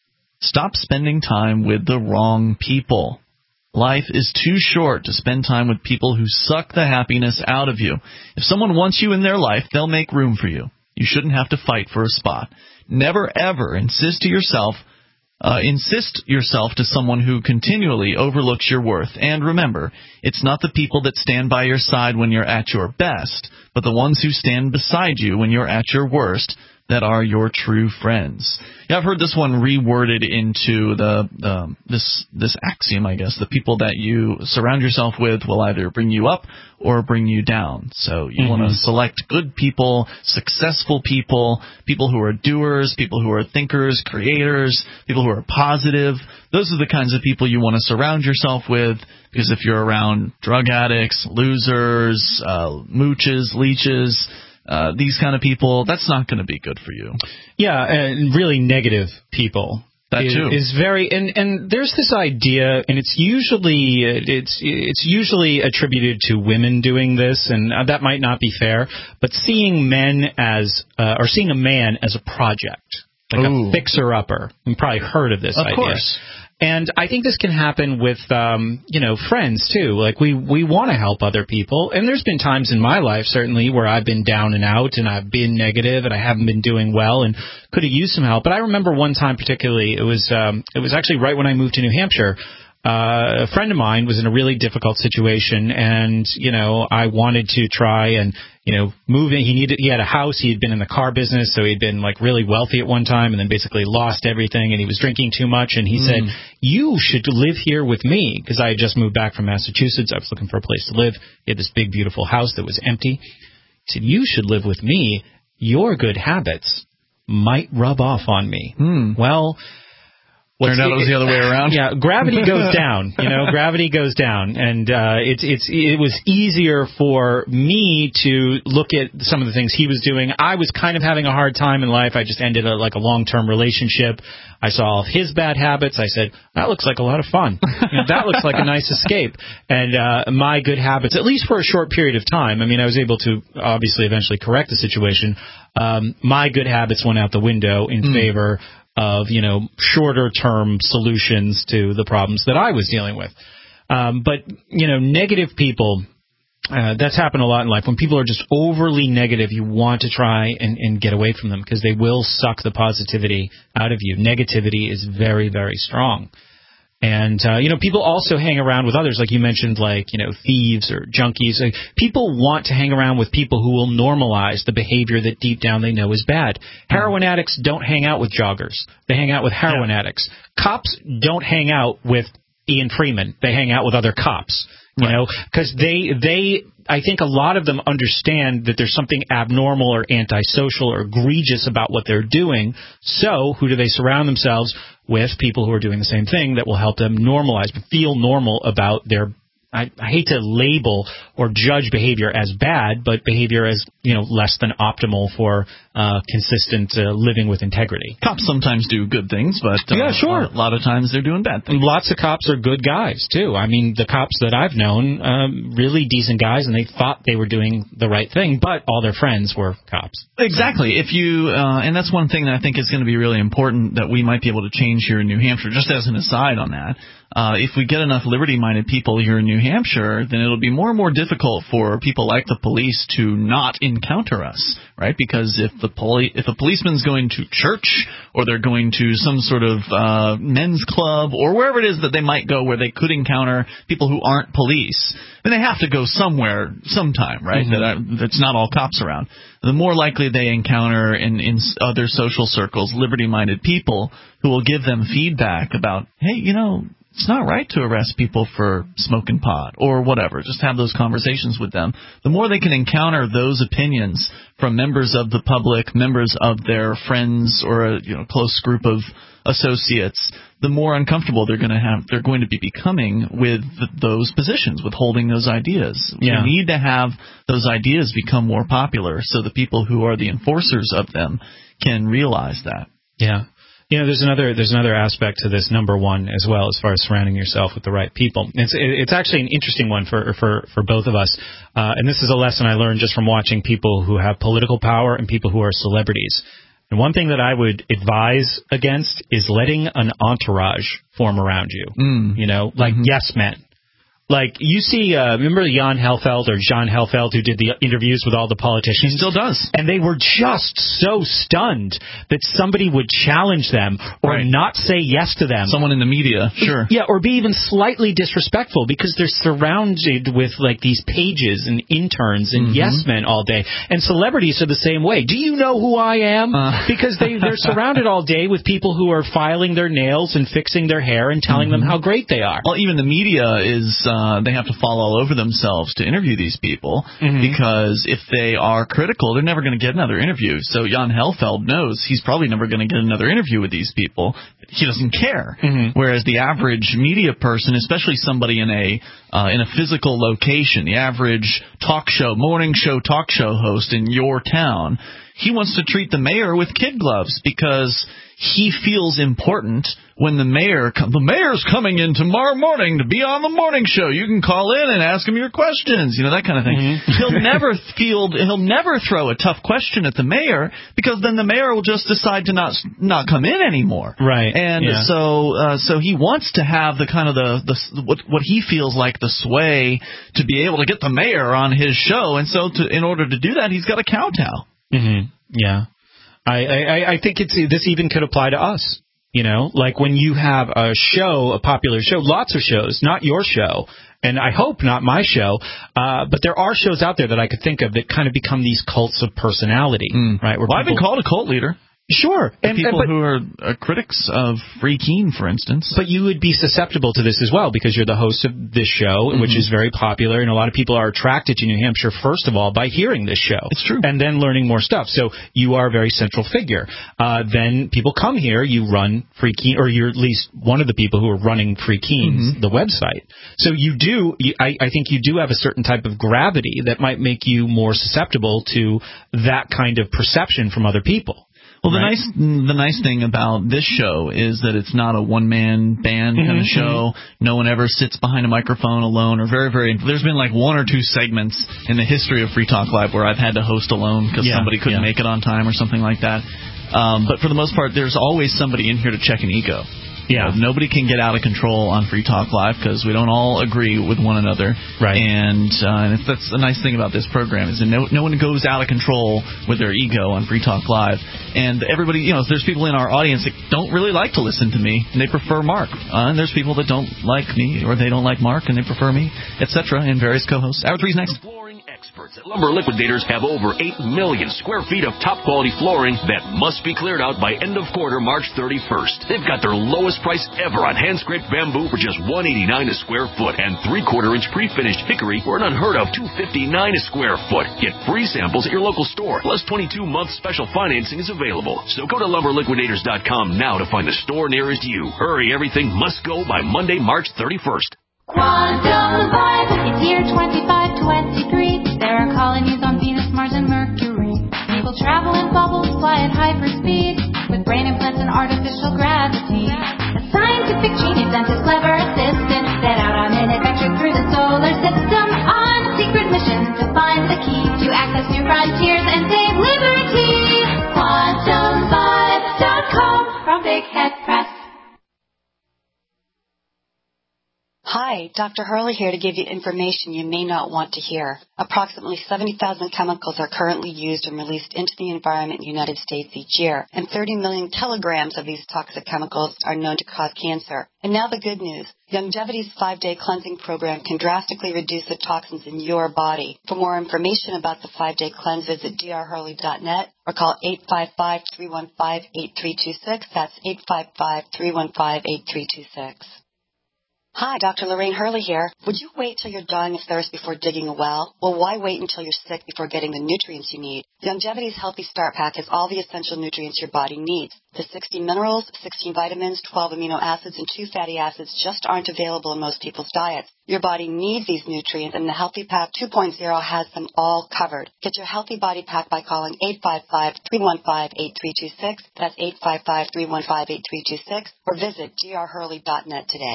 [SPEAKER 2] stop spending time with the wrong people. Life is too short to spend time with people who suck the happiness out of you. If someone wants you in their life, they'll make room for you. You shouldn't have to fight for a spot. Never, ever insist to yourself, uh, insist yourself to someone who continually overlooks your worth. And remember, it's not the people that stand by your side when you're at your best, but the ones who stand beside you when you're at your worst that are your true friends. Yeah, I've heard this one reworded into the um, this this axiom, I guess. The people that you surround yourself with will either bring you up or bring you down. So you mm-hmm. want to select good people, successful people, people who are doers, people who are thinkers, creators, people who are positive. Those are the kinds of people you want to surround yourself with, because if you're around drug addicts, losers, uh, mooches, leeches, Uh, these kind of people, that's not going to be good for you.
[SPEAKER 3] Yeah, and really negative people.
[SPEAKER 2] That
[SPEAKER 3] is,
[SPEAKER 2] too.
[SPEAKER 3] is very and, and there's this idea, and it's usually it's it's usually attributed to women doing this, and that might not be fair. But seeing men as uh, or seeing a man as a project, like Ooh. a fixer upper. You've probably heard of this
[SPEAKER 2] of
[SPEAKER 3] idea.
[SPEAKER 2] Of course.
[SPEAKER 3] And I think this can happen with, um, you know, friends, too. Like, we, we want to help other people. And there's been times in my life, certainly, where I've been down and out and I've been negative and I haven't been doing well and could have used some help. But I remember one time particularly, it was um, it was actually right when I moved to New Hampshire. Uh, a friend of mine was in a really difficult situation, and, you know, I wanted to try and, you know, move in. He needed, he had a house. He had been in the car business, so he'd been, like, really wealthy at one time and then basically lost everything, and he was drinking too much. And he mm. said, you should live here with me, because I had just moved back from Massachusetts. I was looking for a place to live. He had this big, beautiful house that was empty. He said, you should live with me. Your good habits might rub off on me.
[SPEAKER 2] Mm.
[SPEAKER 3] Well...
[SPEAKER 2] What's Turned out it was the other way around.
[SPEAKER 3] Yeah, gravity goes down. You know, gravity goes down, and uh, it's it's it was easier for me to look at some of the things he was doing. I was kind of having a hard time in life. I just ended a, like a long-term relationship. I saw all of his bad habits. I said, that looks like a lot of fun. You know, that looks like a nice escape. And uh, my good habits, at least for a short period of time. I mean, I was able to obviously eventually correct the situation. Um, my good habits went out the window in mm. favor of, you know, shorter-term solutions to the problems that I was dealing with. Um, but, you know, negative people, uh, that's happened a lot in life. When people are just overly negative, you want to try and, and get away from them, because they will suck the positivity out of you. Negativity is very, very strong. And, uh, you know, people also hang around with others, like you mentioned, like, you know, thieves or junkies. Like, people want to hang around with people who will normalize the behavior that deep down they know is bad. Heroin addicts don't hang out with joggers. They hang out with heroin yeah. addicts. Cops don't hang out with Ian Freeman. They hang out with other cops, you right. know, because they, they, I think a lot of them understand that there's something abnormal or antisocial or egregious about what they're doing. So who do they surround themselves with? People who are doing the same thing that will help them normalize, feel normal about their, I, I hate to label or judge behavior as bad, but behavior as, you know, less than optimal for uh, consistent uh, living with integrity.
[SPEAKER 2] Cops sometimes do good things, but uh,
[SPEAKER 3] yeah, sure.
[SPEAKER 2] a lot of times they're doing bad things.
[SPEAKER 3] Lots of cops are good guys, too. I mean, the cops that I've known, um, really decent guys, and they thought they were doing the right thing, but all their friends were cops.
[SPEAKER 2] Exactly. If you, uh, and that's one thing that I think is going to be really important that we might be able to change here in New Hampshire, just as an aside on that. Uh, if we get enough liberty-minded people here in New Hampshire, then it'll be more and more difficult for people like the police to not encounter us, right? Because if the poli- if a policeman's going to church, or they're going to some sort of uh, men's club, or wherever it is that they might go where they could encounter people who aren't police, then they have to go somewhere sometime, right? Mm-hmm. That uh, that's not all cops around. The more likely they encounter in, in other social circles liberty-minded people who will give them feedback about, hey, you know, it's not right to arrest people for smoking pot or whatever. Just have those conversations with them. The more they can encounter those opinions from members of the public, members of their friends, or a you know close group of associates, the more uncomfortable they're going to have. They're going to be becoming with th- those positions, with holding those ideas.
[SPEAKER 3] Yeah.
[SPEAKER 2] We need to have those ideas become more popular, so the people who are the enforcers of them can realize that.
[SPEAKER 3] Yeah. You know, there's another there's another aspect to this, number one, as well, as far as surrounding yourself with the right people. It's it's actually an interesting one for for, for both of us, uh, and this is a lesson I learned just from watching people who have political power and people who are celebrities. And one thing that I would advise against is letting an entourage form around you.
[SPEAKER 2] Mm.
[SPEAKER 3] You know, like mm-hmm. yes men. Like, you see, uh, remember Jan Helfeld or John Helfeld who did the interviews with all the politicians?
[SPEAKER 2] He still does.
[SPEAKER 3] And they were just so stunned that somebody would challenge them or
[SPEAKER 2] right.
[SPEAKER 3] not say yes to them.
[SPEAKER 2] Someone in the media, sure.
[SPEAKER 3] Yeah, or be even slightly disrespectful because they're surrounded with, like, these pages and interns and
[SPEAKER 2] mm-hmm.
[SPEAKER 3] yes men all day. And celebrities are the same way. Do you know who I am? Uh. Because they, they're surrounded all day with people who are filing their nails and fixing their hair and telling mm-hmm. them how great they are.
[SPEAKER 2] Well, even the media is... Uh, Uh, they have to fall all over themselves to interview these people mm-hmm. because if they are critical, they're never going to get another interview. So Jan Helfeld knows he's probably never going to get another interview with these people. He doesn't care. Mm-hmm. Whereas the average media person, especially somebody in a uh, in a physical location, the average talk show, morning show talk show host in your town, he wants to treat the mayor with kid gloves because he feels important when the mayor com- the mayor's coming in tomorrow morning to be on the morning show. You can call in and ask him your questions, you know, that kind of thing. Mm-hmm. He'll never field he'll never throw a tough question at the mayor because then the mayor will just decide to not not come in anymore.
[SPEAKER 3] Right.
[SPEAKER 2] And
[SPEAKER 3] yeah.
[SPEAKER 2] so uh, so he wants to have the kind of the, the what what he feels like the sway to be able to get the mayor on his show, and so to, in order to do that, he's got to kowtow.
[SPEAKER 3] Mm-hmm. Yeah. I, I, I think it's this even could apply to us. You know, like when you have a show, a popular show, lots of shows, not your show, and I hope not my show, uh, but there are shows out there that I could think of that kind of become these cults of personality, mm. right?
[SPEAKER 2] Where well, people, I've been called a cult leader.
[SPEAKER 3] Sure.
[SPEAKER 2] And, people and, but, who are uh, critics of Free Keene, for instance.
[SPEAKER 3] But you would be susceptible to this as well because you're the host of this show, mm-hmm. which is very popular, and a lot of people are attracted to New Hampshire, first of all, by hearing this show.
[SPEAKER 2] It's true.
[SPEAKER 3] And then learning more stuff. So you are a very central figure. Uh, then people come here, you run Free Keene, or you're at least one of the people who are running Free Keene's, mm-hmm. the website. So you do, you, I, I think you do have a certain type of gravity that might make you more susceptible to that kind of perception from other people.
[SPEAKER 2] Well, the
[SPEAKER 3] right.
[SPEAKER 2] nice the nice thing about this show is that it's not a one-man band mm-hmm, kind of show. Mm-hmm. No one ever sits behind a microphone alone or very, very... There's been like one or two segments in the history of Free Talk Live where I've had to host alone because yeah, somebody couldn't yeah. make it on time or something like that. Um, but for the most part, there's always somebody in here to check an ego.
[SPEAKER 3] Yeah.
[SPEAKER 2] You know, nobody can get out of control on Free Talk Live because we don't all agree with one another.
[SPEAKER 3] Right.
[SPEAKER 2] And, uh, and that's the nice thing about this program is that no, no one goes out of control with their ego on Free Talk Live. And everybody, you know, there's people in our audience that don't really like to listen to me, and they prefer Mark. Uh, and there's people that don't like me, or they don't like Mark, and they prefer me, et cetera, and various co-hosts. Hour three's next.
[SPEAKER 1] Experts at Lumber Liquidators have over eight million square feet of top-quality flooring that must be cleared out by end of quarter March thirty-first. They've got their lowest price ever on hand-scraped bamboo for just one hundred eighty-nine dollars a square foot and three-quarter inch pre-finished hickory for an unheard of two hundred fifty-nine dollars a square foot. Get free samples at your local store, plus twenty-two month special financing is available. So go to lumber liquidators dot com now to find the store nearest you. Hurry, everything must go by Monday, March thirty-first.
[SPEAKER 4] Quantum Vibe, it's year twenty-five twenty-three. There are colonies on Venus, Mars, and Mercury. People travel in bubbles, fly at hyperspeed, with brain implants and artificial gravity. A scientific genius and his clever assistant set out on an adventure through the solar system on a secret mission to find the key to access new frontiers and save liberty. quantum vibe dot com from Big Head Press.
[SPEAKER 5] Hi, Doctor Hurley here to give you information you may not want to hear. Approximately seventy thousand chemicals are currently used and released into the environment in the United States each year, and thirty million kilograms of these toxic chemicals are known to cause cancer. And now the good news. Longevity's five-day cleansing program can drastically reduce the toxins in your body. For more information about the five-day cleanse, visit d r hurley dot net or call eight five five, three one five, eight three two six. That's eight five five, three one five, eight three two six. Hi, Doctor Lorraine Hurley here. Would you wait till you're dying of thirst before digging a well? Well, why wait until you're sick before getting the nutrients you need? Longevity's Healthy Start Pack has all the essential nutrients your body needs. The sixty minerals, sixteen vitamins, twelve amino acids, and two fatty acids just aren't available in most people's diets. Your body needs these nutrients, and the Healthy Pack two point oh has them all covered. Get your Healthy Body Pack by calling eight five five, three one five, eight three two six. That's eight five five, three one five, eight three two six. Or visit g r hurley dot net today.